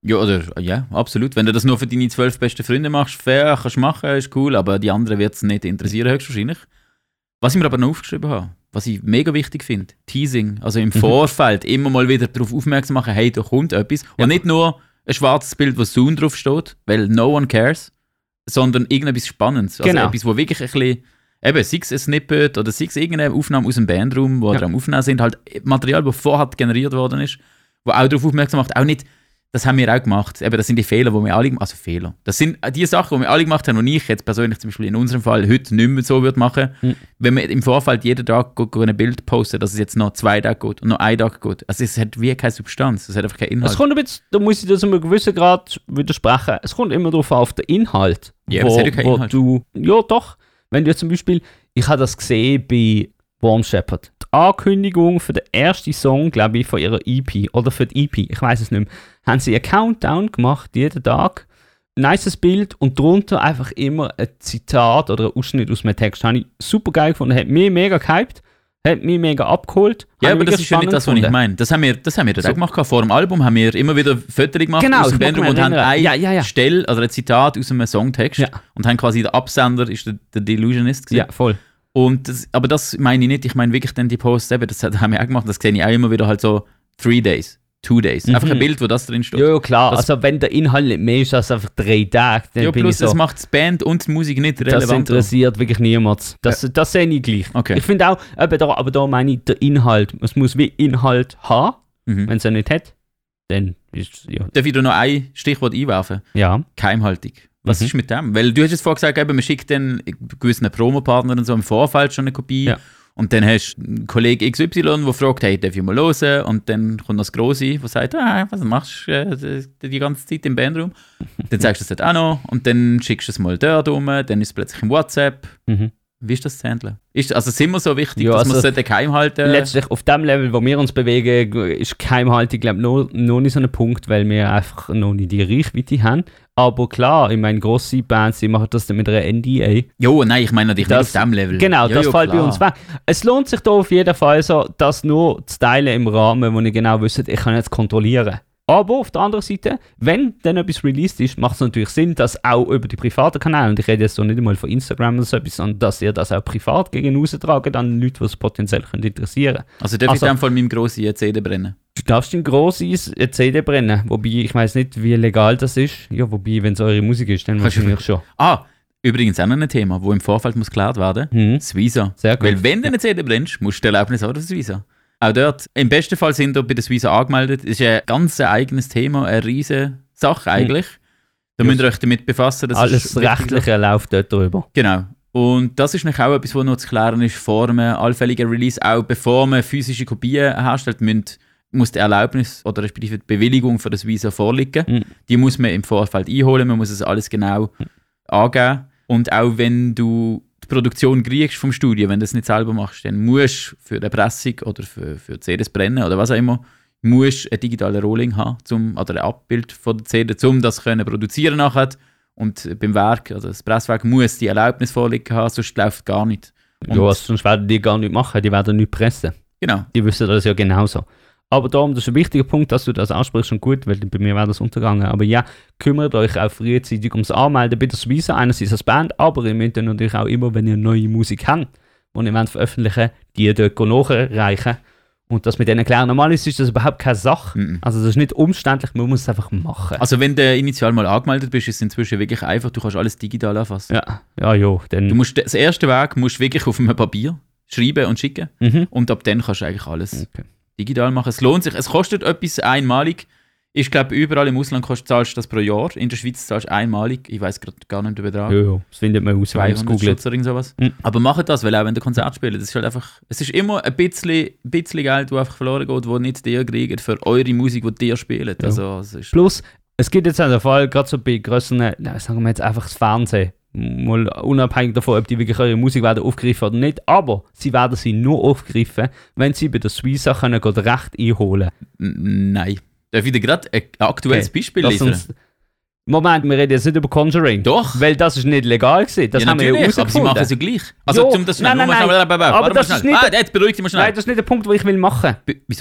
Ja, absolut. Wenn du das nur für deine 12 besten Freunde machst, fair, kannst du machen, ist cool, aber die anderen wird es nicht interessieren, höchstwahrscheinlich. Was ich mir aber noch aufgeschrieben habe, was ich mega wichtig finde, Teasing, also im Vorfeld immer mal wieder darauf aufmerksam machen, hey, da kommt etwas. Und nicht nur ein schwarzes Bild, wo Soon drauf steht, weil no one cares, sondern irgendetwas Spannendes. Also etwas, wo wirklich ein bisschen, eben, sei es ein Snippet oder sei es irgendeine Aufnahme aus dem Bandraum, wo wir am Aufnehmen sind, halt Material, das vorher generiert worden ist, wo auch darauf aufmerksam macht, auch nicht, das haben wir auch gemacht. Eben, das sind die Fehler, die wir alle gemacht haben. Also Fehler. Das sind die Sachen, die wir alle gemacht haben, und ich jetzt persönlich zum Beispiel in unserem Fall heute nicht mehr so würde machen. Wenn wir im Vorfeld jeden Tag ein Bild posten, dass es jetzt noch 2 Tage geht und noch 1 Tag geht. Also es hat wie keine Substanz, es hat einfach keinen Inhalt. Es kommt ein bisschen, da muss ich das einem gewissen Grad widersprechen, es kommt immer darauf auf den Inhalt. Ja, aber es hat ja keinen Inhalt. Ja doch, wenn du zum Beispiel, ich habe das gesehen bei Warm Shepherd. Die Ankündigung für den ersten Song, glaube ich, von ihrer EP oder für die EP, ich weiß es nicht mehr, haben sie einen Countdown gemacht, jeden Tag. Nices Bild und darunter einfach immer ein Zitat oder ein Ausschnitt aus einem Text. Habe ich super geil gefunden, hat mich mega gehypt, hat mich mega abgeholt. Ja, aber das ist ja nicht das, was ich meine. Das haben wir das auch gemacht. Vor dem Album haben wir immer wieder Fotos gemacht aus dem Bandroom und haben eine Stelle, also ein Zitat aus einem Songtext und haben quasi der Absender ist der Delusionist gewesen. Ja, voll. Und aber das meine ich nicht, ich meine wirklich dann die Posts, eben, das haben wir auch gemacht, das sehe ich auch immer wieder halt so 3 days, 2 days. Einfach ein Bild, wo das drin steht. Ja, klar, das, also wenn der Inhalt nicht mehr ist als einfach 3 Tage, dann bin plus ich so, das macht die Band und die Musik nicht relevant. Das interessiert wirklich niemand. Das sehe ich gleich. Okay. Ich finde auch, aber da meine ich der Inhalt, es muss wie Inhalt haben, wenn es ja nicht hat, dann ist ja. Darf ich da noch ein Stichwort einwerfen? Ja. Keimhaltig. Was ist mit dem? Weil du hast jetzt vorher gesagt, eben, man schickt dann gewissen Promopartnern und so im Vorfeld schon eine Kopie. Ja. Und dann hast du einen Kollegen XY, der fragt, hey, darf ich mal hören? Und dann kommt das Grosse, der sagt, was machst du die ganze Zeit im Bandroom? Dann sagst du das halt auch noch und dann schickst du es mal dort rum, dann ist es plötzlich im WhatsApp. Wie ist das zu handeln? Also sind wir so wichtig, dass man es geheim halten? Letztlich auf dem Level, wo wir uns bewegen, ist Geheimhaltung, glaube ich, noch nicht so ein Punkt, weil wir einfach noch nicht die Reichweite haben. Aber klar, ich meine, grosse Bands, die machen das dann mit einer NDA. Jo, nein, ich meine natürlich nicht auf dem Level. Genau, das fällt bei uns weg. Es lohnt sich da auf jeden Fall so, das nur zu teilen im Rahmen, wo ich genau wüsste, ich kann jetzt kontrollieren. Aber auf der anderen Seite, wenn dann etwas released ist, macht es natürlich Sinn, dass auch über die privaten Kanäle, und ich rede jetzt so nicht einmal von Instagram oder so etwas, sondern dass ihr das auch privat gegen austragen an Leute, die es potenziell interessieren können. Also darf ich in dem Fall meinem Grossen eine CD brennen? Du darfst den Grosses eine CD brennen, wobei ich weiß nicht, wie legal das ist. Ja, wobei, wenn es eure Musik ist, dann wahrscheinlich schon. Übrigens auch noch ein Thema, das im Vorfeld muss geklärt werden. Das Visa. Sehr gut. Weil wenn du eine CD brennst, musst du die Erlaubnis haben, das Visa. Auch dort, im besten Fall sind wir bei der Visa angemeldet. Das ist ein ganz eigenes Thema, eine riesige Sache eigentlich. Da müsst ihr euch damit befassen. Das alles Rechtliche läuft dort drüber. Genau. Und das ist auch etwas, was noch zu klären ist vor einem allfälligen Release. Auch bevor man physische Kopien herstellt, muss die Erlaubnis oder respektive die Bewilligung für das Visa vorliegen. Die muss man im Vorfeld einholen, man muss es alles genau angeben. Und auch wenn du die Produktion kriegst vom Studio, wenn du das nicht selber machst, dann musst du für die Pressung oder für CDs brennen oder was auch immer, musst ein digitalen Rolling haben, oder ein Abbild von der CD, um das können produzieren nachher. Und beim Werk, also das Presswerk, muss die Erlaubnis vorliegen haben, sonst läuft gar nicht. Und ja, sonst werden die gar nicht machen, die werden nicht pressen. Genau. Die wissen das ja genauso. Aber darum, das ist ein wichtiger Punkt, dass du das ansprichst und gut, weil bei mir wäre das untergegangen. Aber ja, kümmert euch auch frühzeitig ums Anmelden bei der Visa, einerseits als Band, aber ihr müsst dann natürlich auch immer, wenn ihr neue Musik habt und ihr wollt veröffentlichen, die dort nachreichen. Und das mit denen klären. Normalerweise ist das überhaupt keine Sache. Also das ist nicht umständlich, man muss es einfach machen. Also wenn du initial mal angemeldet bist, ist es inzwischen wirklich einfach, du kannst alles digital erfassen. Ja. Dann du musst das erste Weg musst wirklich auf einem Papier schreiben und schicken. Und ab dann kannst du eigentlich alles digital machen. Es lohnt sich. Es kostet etwas einmalig. Ich glaube, überall im Ausland zahlst du das pro Jahr. In der Schweiz zahlst du einmalig. Ich weiß gerade gar nicht den Betrag. Ja, das findet man aus, 200 Schutz oder sowas. Aber macht das, weil auch wenn du Konzert spielst, das ist halt einfach, es ist immer ein bisschen Geld, das einfach verloren geht, das nicht ihr kriegt für eure Musik, die ihr spielt. Ja. Also, es ist plus, es gibt jetzt auch den Fall, gerade so bei grösseren, sagen wir jetzt einfach das Fernsehen, mal unabhängig davon, ob die wirklich eure Musik werden aufgreifen oder nicht, aber sie werden sie nur aufgreifen, wenn sie bei der Visa können Recht einholen. Nein. Darf ich dir gerade ein aktuelles Beispiel liefern? Moment, wir reden jetzt nicht über Conjuring. Doch. Weil das ist nicht legal gewesen. Das haben wir ja aber sie machen es ja gleich. Also, nein. Aber das ist nicht jetzt beruhigt dich mal schnell. Nein, das ist nicht der Punkt, den ich will machen. Wieso nicht?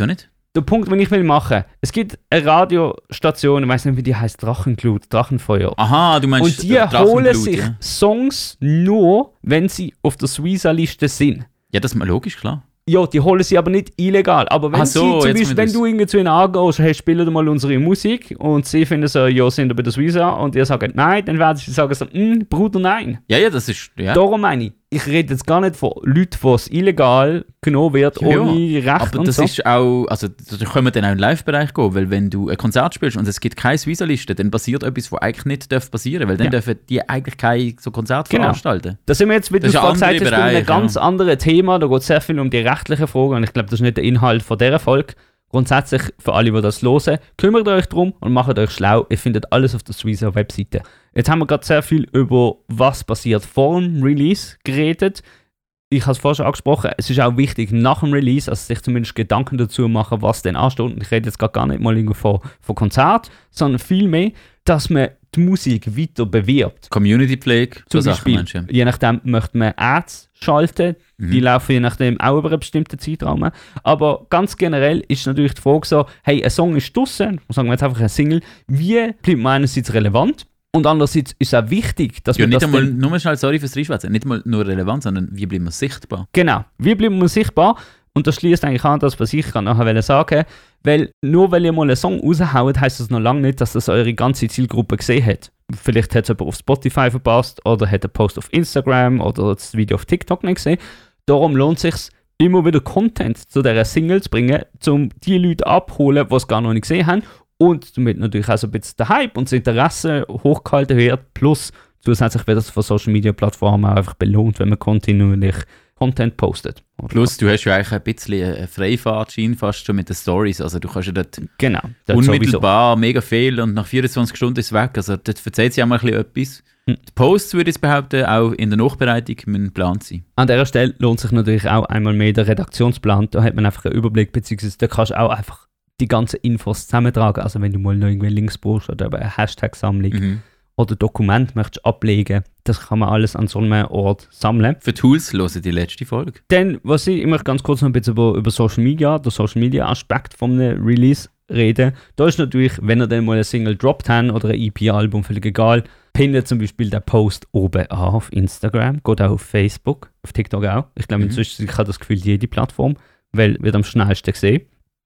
der Punkt, den ich will machen, es gibt eine Radiostation, ich weiß nicht, wie die heißt, Drachenfeuer. Aha, du meinst Und die holen sich ja. Songs nur, wenn sie auf der Suiza-Liste sind. Ja, das ist mal logisch, klar. Ja, die holen sie aber nicht illegal. Aber wenn so, sie zum Beispiel, wenn du irgendwie zu ihnen angehst, hey, spielen mal unsere Musik und sie finden so, ja, sind wir bei der Suiza und ihr sagt nein, dann werden sie sagen so, Bruder, nein. Ja, das ist, ja. Darum meine ich rede jetzt gar nicht von Leuten, wo es illegal genommen wird, ohne Recht aber und das so. ist auch, also da können wir dann auch in den Live-Bereich gehen, weil wenn du ein Konzert spielst und es gibt keine Suiza-Liste, dann passiert etwas, was eigentlich nicht passieren darf, weil dann dürfen die eigentlich kein so Konzert veranstalten. Da sind wir jetzt, wie du vorhin gesagt hast, bei einem ganz anderen Thema, da geht es sehr viel um die rechtlichen Fragen und ich glaube, das ist nicht der Inhalt von dieser Folge. Grundsätzlich, für alle, die das hören, kümmert euch darum und macht euch schlau. Ihr findet alles auf der Suiza-Webseite. Jetzt haben wir gerade sehr viel über was passiert vor dem Release geredet. Ich habe es vorher schon angesprochen, es ist auch wichtig nach dem Release, also sich zumindest Gedanken dazu machen, was denn ansteht. Und ich rede jetzt gar nicht mal von Konzert, sondern vielmehr, dass man die Musik weiter bewirbt. Community Pflege, zum Beispiel, je nachdem möchte man Ads schalten, die laufen je nachdem auch über einen bestimmten Zeitraum. Aber ganz generell ist natürlich die Frage so, hey, ein Song ist draussen, sagen wir jetzt einfach ein Single, wie bleibt man einerseits relevant? Und andererseits ist es auch wichtig, dass man nicht das einmal, nur schnell, sorry fürs Reinschwätzen, nicht mal nur relevant, sondern wie bleibt man sichtbar? Genau, wie bleibt man sichtbar? Und das schließt eigentlich an das, was ich gerade nachher sagen, weil nur weil ihr mal einen Song raushaut, heisst das noch lange nicht, dass das eure ganze Zielgruppe gesehen hat. Vielleicht hat es jemand auf Spotify verpasst oder hat einen Post auf Instagram oder das Video auf TikTok nicht gesehen. Darum lohnt es sich, immer wieder Content zu dieser Single zu bringen, um die Leute abholen, die es gar noch nicht gesehen haben und damit natürlich auch so ein bisschen der Hype und das Interesse hochgehalten wird, plus zusätzlich wird das von Social Media Plattformen auch einfach belohnt, wenn man kontinuierlich Content postet. Plus, du hast ja eigentlich ein bisschen eine Freifahrtschiene fast schon mit den Stories. Also du kannst ja dort unmittelbar mega viel und nach 24 Stunden ist es weg. Also dort erzählt sie auch mal ein bisschen etwas. Die Posts, würde ich behaupten, auch in der Nachbereitung müssen geplant sein. An dieser Stelle lohnt sich natürlich auch einmal mehr der Redaktionsplan. Da hat man einfach einen Überblick, beziehungsweise da kannst du auch einfach die ganzen Infos zusammentragen. Also wenn du mal noch irgendwie Links brauchst oder eine Hashtag-Sammlung oder Dokument möchtest ablegen, das kann man alles an so einem Ort sammeln. Für Tools hören die letzte Folge. Dann, was ich immer ganz kurz noch ein bisschen über Social Media, der Social Media Aspekt von einem Release reden. Da ist natürlich, wenn ihr dann mal eine Single droppt habt oder ein EP-Album, völlig egal, pinnt zum Beispiel den Post oben an auf Instagram, geht auch auf Facebook, auf TikTok auch. Ich glaube, inzwischen ich habe das Gefühl, jede Plattform, weil wird am schnellsten gesehen.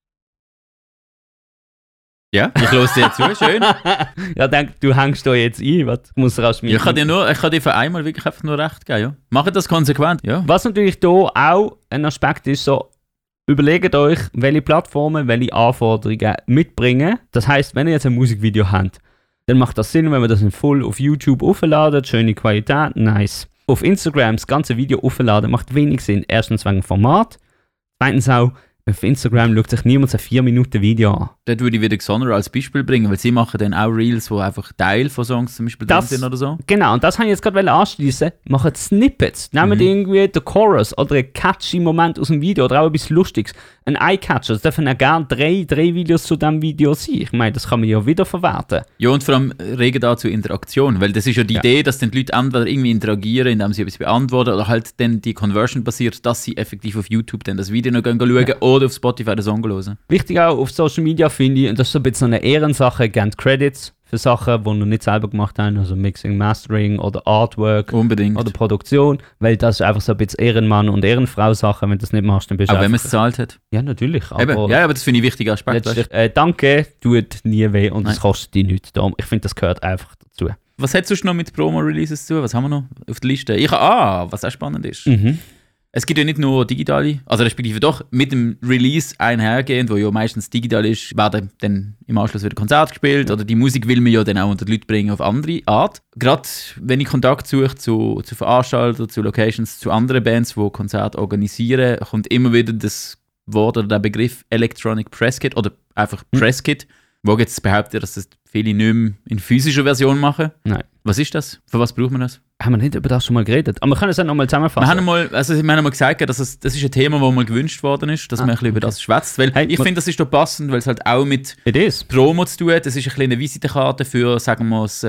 Ja, ich höre dir zu, schön. Ja, denk, du hängst da jetzt ein, was muss raus mit. Ich kann dir für einmal wirklich einfach nur recht geben, ja. Macht das konsequent, ja. Was natürlich da auch ein Aspekt ist, so, überlegt euch, welche Plattformen, welche Anforderungen mitbringen. Das heisst, wenn ihr jetzt ein Musikvideo habt, dann macht das Sinn, wenn wir das in Full auf YouTube aufladet, schöne Qualität, nice. Auf Instagram das ganze Video aufladen macht wenig Sinn. Erstens wegen Format, zweitens auch, auf Instagram schaut sich niemand ein 4-Minuten-Video an. Dort würde ich wieder Xonor als Beispiel bringen, weil sie machen dann auch Reels, wo einfach Teil von Songs zum Beispiel drin sind oder so. Genau, und das habe ich jetzt gerade anschließen. Machen Snippets. Nehmen irgendwie den Chorus oder einen catchy Moment aus dem Video oder auch etwas Lustiges. Ein Eye-Catcher. Es dürfen ja gerne drei Videos zu diesem Video sein. Ich meine, das kann man ja wieder verwerten. Ja, und vor allem regen dazu Interaktion, weil das ist ja die Idee, dass dann die Leute entweder irgendwie interagieren, indem sie etwas beantworten oder halt dann die Conversion passiert, dass sie effektiv auf YouTube dann das Video noch schauen oder auf Spotify den Song hören. Wichtig auch auf Social Media finde ich, und das ist so ein bisschen eine Ehrensache, gebt Credits für Sachen, die wir nicht selber gemacht haben, also Mixing, Mastering oder Artwork oder Produktion, weil das ist einfach so ein bisschen Ehrenmann- und Ehrenfrau-Sache, wenn du das nicht machst, dann bist du auch wenn man es gezahlt hat. Ja, natürlich. Aber das finde ich ein wichtiger Aspekt. Danke, tut nie weh und es kostet dich nichts. Ich finde, das gehört einfach dazu. Was hat sonst noch mit Promo-Releases zu tun? Was haben wir noch auf der Liste? Was auch spannend ist. Es gibt ja nicht nur digitale, also respektive doch mit dem Release einhergehend, wo ja meistens digital ist, werden dann im Anschluss wieder Konzert gespielt oder die Musik will man ja dann auch unter die Leute bringen auf andere Art. Gerade wenn ich Kontakt suche zu Veranstaltern, zu Locations, zu anderen Bands, die Konzerte organisieren, kommt immer wieder das Wort oder der Begriff Electronic Press Kit oder einfach Press Kit, wo jetzt behauptet, dass das viele nicht mehr in physischer Version machen. Nein. Was ist das? Für was braucht man das? Haben wir nicht über das schon mal geredet? Aber wir können es auch nochmal zusammenfassen. Wir haben mal gesagt, dass das ist ein Thema, das mal gewünscht worden ist, dass man ein bisschen über das schwätzt. Weil ich finde, das ist doch passend, weil es halt auch mit Promo zu tun hat. Das ist eine Visitenkarte für, sagen wir es,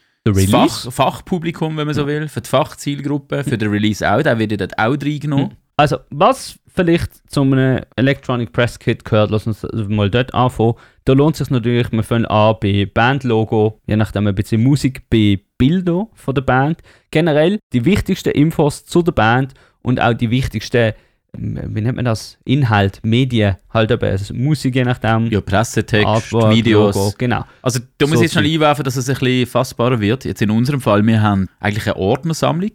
das Fachpublikum, wenn man so will, für die Fachzielgruppe, für den Release auch. Der wird dort auch reingenommen. Also, was vielleicht zu einem Electronic Press Kit gehört, lass uns mal dort anfangen. Da lohnt es sich natürlich, wir fangen an bei Bandlogo, je nachdem ein bisschen Musik, bei Bilder von der Band. Generell die wichtigsten Infos zu der Band und auch die wichtigsten, wie nennt man das, Inhalt, Medien, halt eben, also Musik je nachdem. Ja, Pressetext, Artwork, Videos. Logo, genau. Also da muss ich jetzt schon einwerfen, dass es ein bisschen fassbarer wird. Jetzt in unserem Fall, wir haben eigentlich eine Ordnersammlung,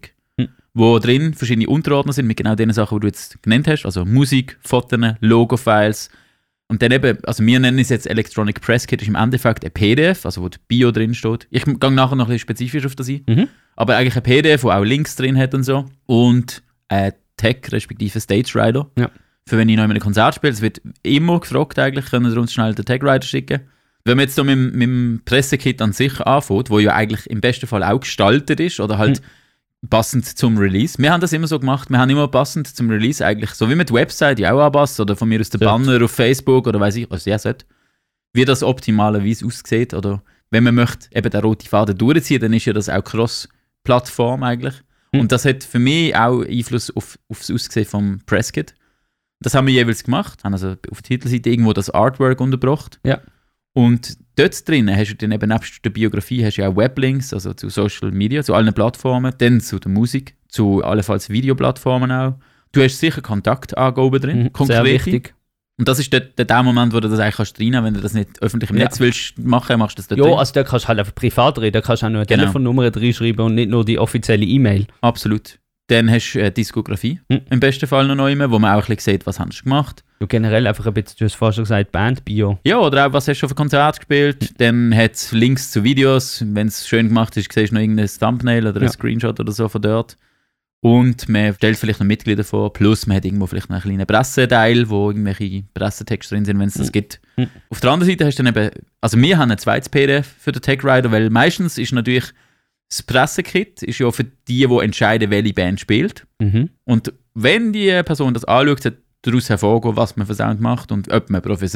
wo drin verschiedene Unterordner sind mit genau den Sachen, die du jetzt genannt hast. Also Musik, Fotos, Logo-Files. Und dann eben, also wir nennen es jetzt Electronic Press Kit, ist im Endeffekt ein PDF, also wo die Bio drin steht. Ich gehe nachher noch ein bisschen spezifisch auf das ein. Aber eigentlich ein PDF, wo auch Links drin hat und so. Und ein Tag, respektive Stage Rider. Ja. Für wenn ich noch in einem Konzert spiele, es wird immer gefragt eigentlich, können Sie uns schnell den Tag Rider schicken. Wenn man jetzt so mit dem Pressekit an sich anfängt, wo ja eigentlich im besten Fall auch gestaltet ist oder halt passend zum Release. Wir haben das immer so gemacht, wir haben immer passend zum Release eigentlich, so wie mit der Website ja auch anpasst oder von mir aus der Banner auf Facebook oder weiss ich, was ihr sollt, wie das optimalerweise aussieht oder wenn man möchte eben den roten Faden durchziehen, dann ist ja das auch Cross-Plattform eigentlich. Und das hat für mich auch Einfluss auf das Aussehen vom Presskit. Das haben wir jeweils gemacht, haben also auf der Titelseite irgendwo das Artwork untergebracht. Ja. Und dort drin hast du dann eben nebst der Biografie hast du ja auch Weblinks, also zu Social Media, zu allen Plattformen, dann zu der Musik, zu allenfalls Videoplattformen auch. Du hast sicher Kontaktangaben drin, konkret. Sehr wichtig. Und das ist der Moment, wo du das eigentlich kannst reinnehmen, wenn du das nicht öffentlich im Netz willst machen, machst du das dort drin. Ja, also da kannst du halt einfach privat reden, da kannst du auch noch eine Telefonnummer reinschreiben und nicht nur die offizielle E-Mail. Absolut. Dann hast du eine Diskografie, im besten Fall noch neu, wo man auch ein bisschen sieht, was hast du gemacht. Ja, generell einfach ein bisschen, du hast vorhin schon gesagt, Band-Bio. Ja, oder auch, was hast du auf einem Konzert gespielt. Dann hat es Links zu Videos, wenn es schön gemacht ist, siehst du noch irgendein Thumbnail oder ein Screenshot oder so von dort. Und man stellt vielleicht noch Mitglieder vor, plus man hat irgendwo vielleicht noch einen kleinen Presseteil, wo irgendwelche Pressetexte drin sind, wenn es das gibt. Auf der anderen Seite hast du dann eben, also wir haben ein zweites PDF für den Tag Rider, weil meistens ist natürlich das Pressekit ist ja für die entscheiden, welche Band spielt. Und wenn die Person das anschaut, sollte daraus hervorgehen, was man für Sound macht und ob man ob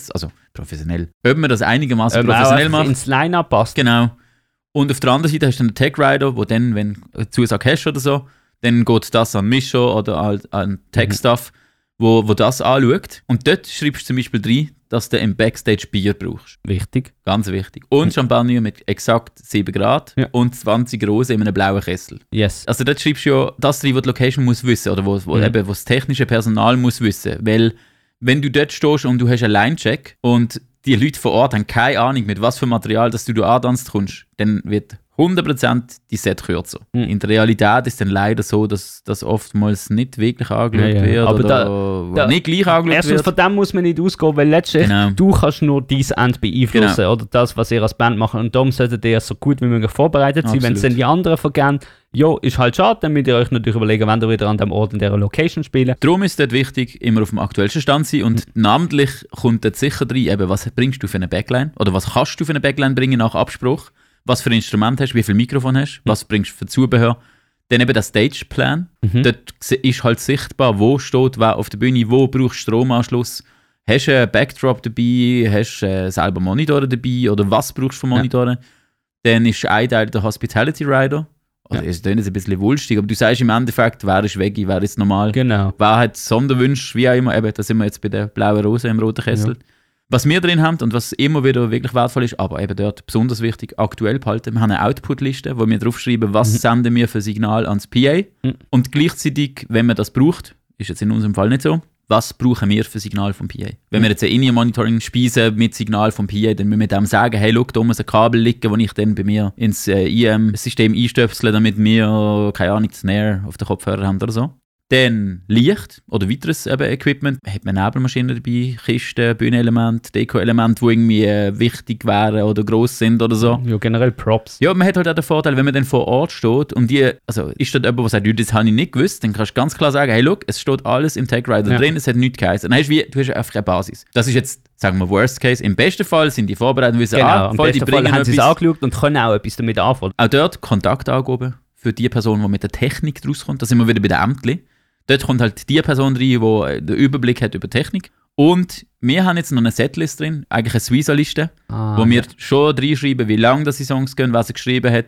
man das einigermaßen professionell macht. Ins Line-Up passt. Genau. Und auf der anderen Seite hast du einen Tag Rider, wo dann, wenn du eine Zusage hast oder so, dann geht das an Mischo oder an Tech-Stuff, wo das anschaut. Und dort schreibst du zum Beispiel rein, dass du im Backstage Bier brauchst. Wichtig. Ganz wichtig. Und Champagner mit exakt 7 Grad und 20 Rosen in einem blauen Kessel. Yes. Also dort schreibst du ja das rein, was die Location muss wissen oder wo eben, was das technische Personal muss wissen. Weil wenn du dort stehst und du hast einen Line-Check und die Leute vor Ort haben keine Ahnung, mit was für Material dass du antanzt kommst, dann wird 100% die Set kürzer. In der Realität ist es dann leider so, dass das oftmals nicht wirklich angeschaut wird aber oder nicht gleich angeschaut wird. Erstens von dem muss man nicht ausgehen, weil letztlich du kannst nur dein End beeinflussen oder das, was ihr als Band macht. Und darum solltet ihr so gut wie möglich vorbereitet sein. Wenn es dann die anderen vergehen, ist halt schade, dann müsst ihr euch natürlich überlegen, wann ihr wieder an dem Ort in dieser Location spielen. Darum ist es dort wichtig, immer auf dem aktuellsten Stand sein und namentlich kommt dort sicher rein, eben, was bringst du für eine Backline oder was kannst du für eine Backline bringen nach Abspruch, was für ein Instrument hast, wie viel Mikrofon hast, was bringst du für Zubehör. Dann eben der Stageplan, dort ist halt sichtbar, wo steht wer auf der Bühne, wo brauchst du Stromanschluss, hast du einen Backdrop dabei, hast du selber Monitore dabei oder was brauchst du für Monitore. Dann ist ein Teil der Hospitality Rider. Also es ist ein bisschen wulstig, aber du sagst im Endeffekt, wer ist Veggie, wer ist normal, wer hat Sonderwünsche, wie auch immer, eben, da sind wir jetzt bei der blauen Rose im roten Kessel. Ja. Was wir drin haben und was immer wieder wirklich wertvoll ist, aber eben dort besonders wichtig, aktuell behalten, wir haben eine Output-Liste, wo wir draufschreiben, was senden wir für Signal ans PA und gleichzeitig, wenn man das braucht, ist jetzt in unserem Fall nicht so, was brauchen wir für Signal vom PA? Wenn wir jetzt ein In-Ear-Monitoring speisen mit Signal vom PA, dann müssen wir dem sagen, hey, schau, da muss ein Kabel liegen, das ich dann bei mir ins IM-System einstöpsle, damit wir, keine Ahnung, Snare auf den Kopfhörer haben oder so. Dann Licht oder weiteres Equipment. Hat man Nebelmaschinen dabei, Kisten, Bühnenelemente, Deko-Elemente, die irgendwie wichtig wären oder gross sind oder so. Ja, generell Props. Ja, man hat halt auch den Vorteil, wenn man dann vor Ort steht und ist dort jemand, der sagt, das habe ich nicht gewusst, dann kannst du ganz klar sagen, hey, look, es steht alles im Tag Rider drin, es hat nichts geheißen. Dann du hast einfach eine Basis. Das ist jetzt, sagen wir, Worst Case. Im besten Fall sind die vorbereitet und wissen, im besten Fall haben sie es angeschaut und können auch etwas damit anfangen. Auch dort Kontaktangaben für die Person, die mit der Technik rauskommt. Da sind wir wieder bei den Ämtern. Dort kommt halt die Person rein, die den Überblick hat über Technik. Und wir haben jetzt noch eine Setlist drin, eigentlich eine Suiza-Liste, wo wir schon reinschreiben, wie lange die Songs gehen, was er geschrieben hat,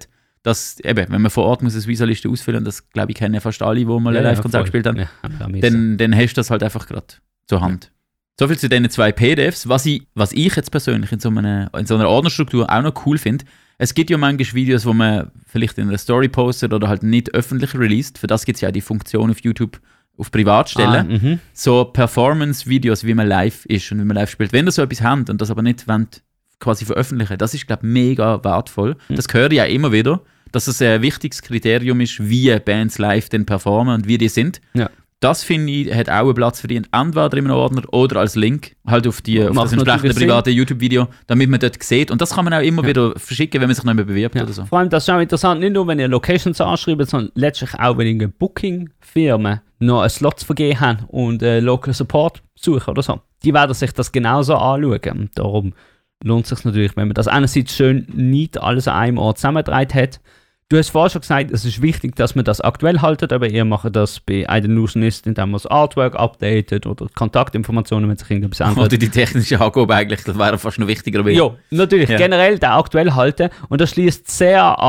dass eben, wenn man vor Ort muss eine Visa-Liste ausfüllen, das glaube ich kennen ja fast alle, die mal ein Live-Konzert gespielt haben, dann hast du das halt einfach gerade zur Hand. So viel zu diesen 2 PDFs. Was ich jetzt persönlich in so einer Ordnerstruktur auch noch cool finde, es gibt ja manchmal Videos, wo man vielleicht in einer Story postet oder halt nicht öffentlich released. Für das gibt es ja die Funktion auf YouTube auf Privatstellen. So Performance-Videos, wie man live ist und wie man live spielt. Wenn ihr so etwas habt und das aber nicht wollt, quasi veröffentlichen, das ist, glaube ich, mega wertvoll. Das höre ich auch immer wieder, dass es ein wichtiges Kriterium ist, wie Bands live denn performen und wie die sind. Ja. Das, finde ich, hat auch einen Platz verdient, entweder in einem Ordner oder als Link halt auf das entsprechende private YouTube-Video, damit man dort sieht. Und das kann man auch immer wieder verschicken, wenn man sich nicht mehr bewirbt oder so. Vor allem, das ist auch interessant, nicht nur, wenn ihr Locations anschreibt, sondern letztlich auch, wenn ihr Booking-Firmen noch einen Slot vergeben haben und Local Support suchen oder so. Die werden sich das genauso anschauen. Und darum lohnt es sich natürlich, wenn man das einerseits schön nicht alles an einem Ort zusammengetragen hat. Du hast vorhin schon gesagt, es ist wichtig, dass man das aktuell haltet, aber ihr macht das bei Illusionist, indem man das Artwork updatet oder Kontaktinformationen, wenn sich irgendwas ändert. Oder die technische Angabe eigentlich, das wäre fast noch wichtiger. Ja, natürlich, generell den aktuell halten und das schließt sehr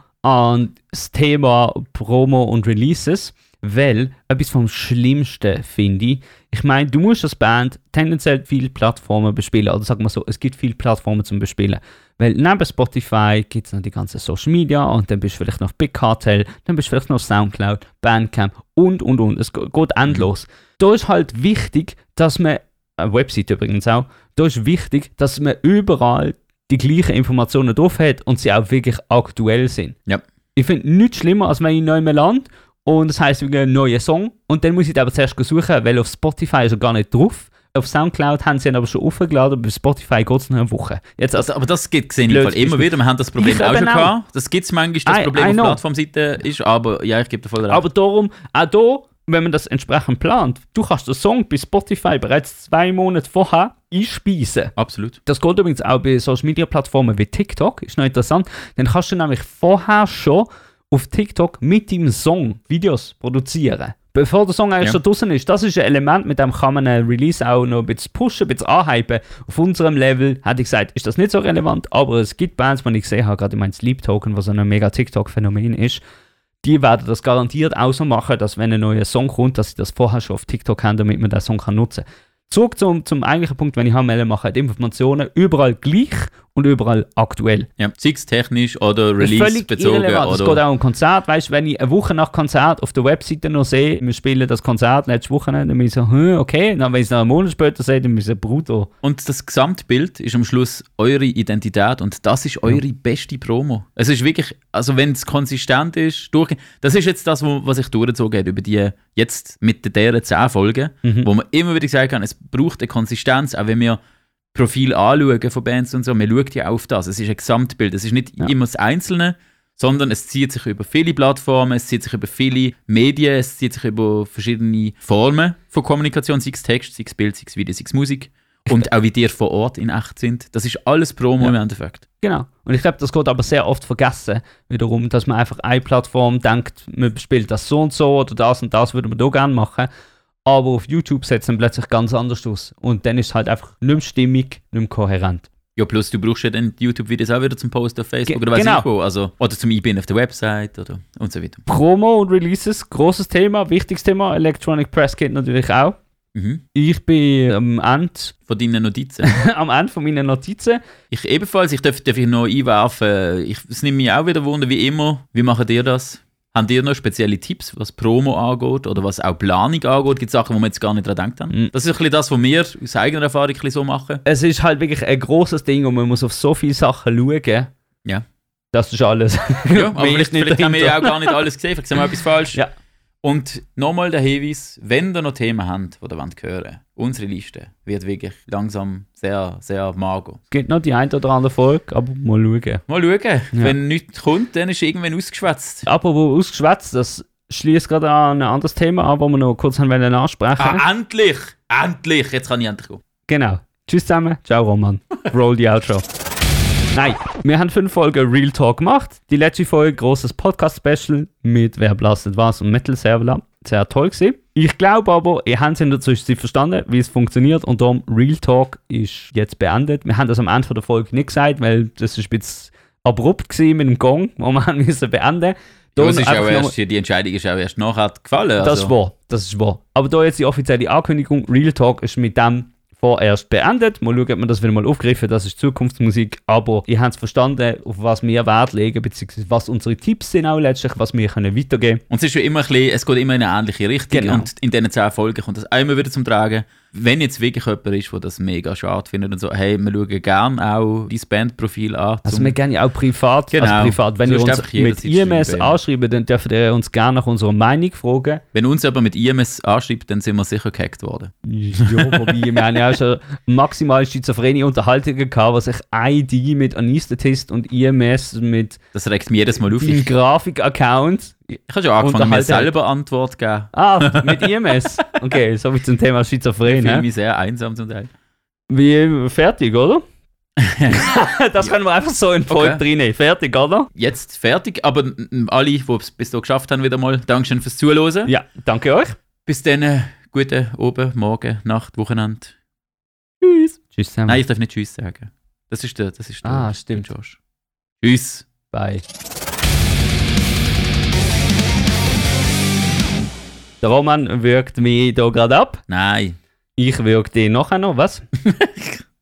an das Thema Promo und Releases, weil etwas vom Schlimmsten finde ich meine, du musst als Band tendenziell viele Plattformen bespielen, oder sagen wir so, es gibt viele Plattformen zum Bespielen. Weil neben Spotify gibt es noch die ganzen Social Media und dann bist du vielleicht noch Big Cartel, dann bist du vielleicht noch Soundcloud, Bandcamp und. Es geht endlos. Da ist halt wichtig, dass man, Website übrigens auch, da ist wichtig, dass man überall die gleichen Informationen drauf hat und sie auch wirklich aktuell sind. Ja. Ich finde nichts schlimmer, als wenn ich in einem Land und das heisst ein neuer Song und dann muss ich den aber zuerst suchen, weil auf Spotify ist er gar nicht drauf. Auf Soundcloud haben sie ihn aber schon aufgeladen, bei Spotify geht es noch eine Woche. Jetzt, aber das sehe ich immer wieder. Wir haben das Problem auch schon gehabt. Das gibt es manchmal, dass das Problem auf Plattformseite ist, aber ja, ich gebe dir voll recht. Aber darum, auch da, wenn man das entsprechend plant, du kannst den Song bei Spotify bereits 2 Monate vorher einspeisen. Absolut. Das geht übrigens auch bei Social Media Plattformen wie TikTok, ist noch interessant. Dann kannst du nämlich vorher schon auf TikTok mit deinem Song Videos produzieren. Bevor der Song eigentlich schon draußen ist. Das ist ein Element, mit dem kann man einen Release auch noch ein bisschen pushen, ein bisschen anhypen. Auf unserem Level, hätte ich gesagt, ist das nicht so relevant, aber es gibt Bands, die ich gesehen habe, gerade in meinem Sleep Token, was ein mega TikTok-Phänomen ist, die werden das garantiert auch so machen, dass wenn ein neuer Song kommt, dass sie das vorher schon auf TikTok haben, damit man den Song nutzen kann. Zurück zum eigentlichen Punkt, wenn ich HML mache, die Informationen überall gleich und überall aktuell. Ja, sei es technisch oder Release-bezogen. Es geht auch um Konzert. Weißt, wenn ich eine Woche nach Konzert auf der Webseite noch sehe, wir spielen das Konzert letzte Woche, dann bin ich so, okay. Dann, wenn ich es noch einen Monat später sehe, dann bin ich so, brutal. Und das Gesamtbild ist am Schluss eure Identität und das ist eure beste Promo. Es ist wirklich, also wenn es konsistent ist, das ist jetzt das, was ich durchgezogen habe über die jetzt mit deren 10 Folgen, wo man immer wieder sagen kann, es braucht eine Konsistenz, auch wenn wir Profil anschauen von Bands und so, man schaut ja auf das. Es ist ein Gesamtbild. Es ist nicht immer das Einzelne, sondern es zieht sich über viele Plattformen, es zieht sich über viele Medien, es zieht sich über verschiedene Formen von Kommunikation, sei es Text, sei es Bild, sei es Video, sei es Musik. Und auch wie die vor Ort in echt sind. Das ist alles Promo im Endeffekt. Genau. Und ich glaube, das geht aber sehr oft vergessen, wiederum, dass man einfach eine Plattform denkt, man spielt das so und so oder das und das würde man da gerne machen. Aber auf YouTube setzt dann plötzlich ganz anders aus. Und dann ist es halt einfach nicht mehr stimmig, nicht mehr kohärent. Ja, plus du brauchst ja dann die YouTube-Videos auch wieder zum Posten auf Facebook oder weiss ich wo. Also, oder zum Einbinden auf der Website oder und so weiter. Promo und Releases, grosses Thema, wichtiges Thema. Electronic Press Kit natürlich auch. Ich bin am Ende von deinen Notizen. Am Ende von meinen Notizen. Ich ebenfalls. Ich darf ich noch einwerfen. Es nimmt mich auch wieder Wunder, wie immer. Wie macht ihr das? Habt ihr noch spezielle Tipps, was Promo angeht oder was auch Planung angeht? Gibt es Sachen, wo wir jetzt gar nicht dran gedacht haben? Das ist ein bisschen das, was wir aus eigener Erfahrung ein bisschen so machen. Es ist halt wirklich ein grosses Ding und man muss auf so viele Sachen schauen. Ja. Das ist alles. Ja, aber vielleicht haben wir ja auch gar nicht alles gesehen. Vielleicht sehen wir etwas falsch. Ja. Und nochmal der Hinweis, wenn ihr noch Themen habt, die ihr hören wollt, unsere Liste wird wirklich langsam sehr, sehr mager. Es gibt noch die eine oder andere Folge, aber mal schauen. Mal schauen. Ja. Wenn nichts kommt, dann ist irgendwann ausgeschwätzt. Apropos ausgeschwätzt, das schließt gerade an ein anderes Thema an, das wir noch kurz ansprechen wollen. Endlich! Endlich! Jetzt kann ich endlich gehen. Genau. Tschüss zusammen. Ciao Roman. Roll the Outro. Nein, wir haben 5 Folgen Real Talk gemacht. Die letzte Folge, grosses Podcast-Special mit Wer blastet was und Metal Server. Sehr toll gewesen. Ich glaube aber, ihr habt es in der Zwischenzeit verstanden, wie es funktioniert und darum Real Talk ist jetzt beendet. Wir haben das am Ende der Folge nicht gesagt, weil das ist ein bisschen abrupt gewesen mit dem Gong, wo wir müssen beenden. Ja, die Entscheidung ist auch erst nachher gefallen. Also. Das ist wahr. Aber da jetzt die offizielle Ankündigung, Real Talk ist mit dem vorerst beendet. Mal schauen, ob wir das wieder mal aufgreifen. Das ist Zukunftsmusik. Aber ihr habt es verstanden, auf was wir Wert legen, beziehungsweise was unsere Tipps sind auch letztlich, was wir können weitergeben. Und es ist ja immer ein bisschen, es geht immer in eine ähnliche Richtung. Genau. Und in diesen 10 Folgen kommt das einmal wieder zum Tragen. Wenn jetzt wirklich jemand ist, der das mega schade findet und so, hey, wir schauen gerne auch dein Bandprofil an. Also wir gerne auch privat. Genau. Also privat. Wenn ihr uns mit IMS anschreibt, dann dürft ihr uns gerne nach unserer Meinung fragen. Wenn uns aber mit IMS anschreibt, dann sind wir sicher gehackt worden. Ja, wobei, wir haben ja auch schon maximal schizophrene Unterhaltungen gehabt, was sich ID mit Anästhetist und IMS mit das regt mich jedes Mal auf. dem Grafik-Account. Ich habe schon angefangen, mir selber Antwort zu geben. Ah, mit IMS. Okay, so wie zum Thema Schizophren. Ich fühle mich sehr einsam zum Teil. Wie fertig, oder? Das können wir einfach so in Folge reinnehmen. Fertig, oder? Jetzt fertig, aber alle, die es bis da geschafft haben, wieder mal, Dankeschön fürs Zuhören. Ja, danke euch. Bis dann, guten Abend, Morgen, Nacht, Wochenende. Tschüss. Tschüss zusammen. Nein, ich darf nicht Tschüss sagen. Das ist der stimmt. Josh. Tschüss. Bye. Der Roman wirkt mich hier gerade ab. Nein. Ich wirke dich nachher noch, was?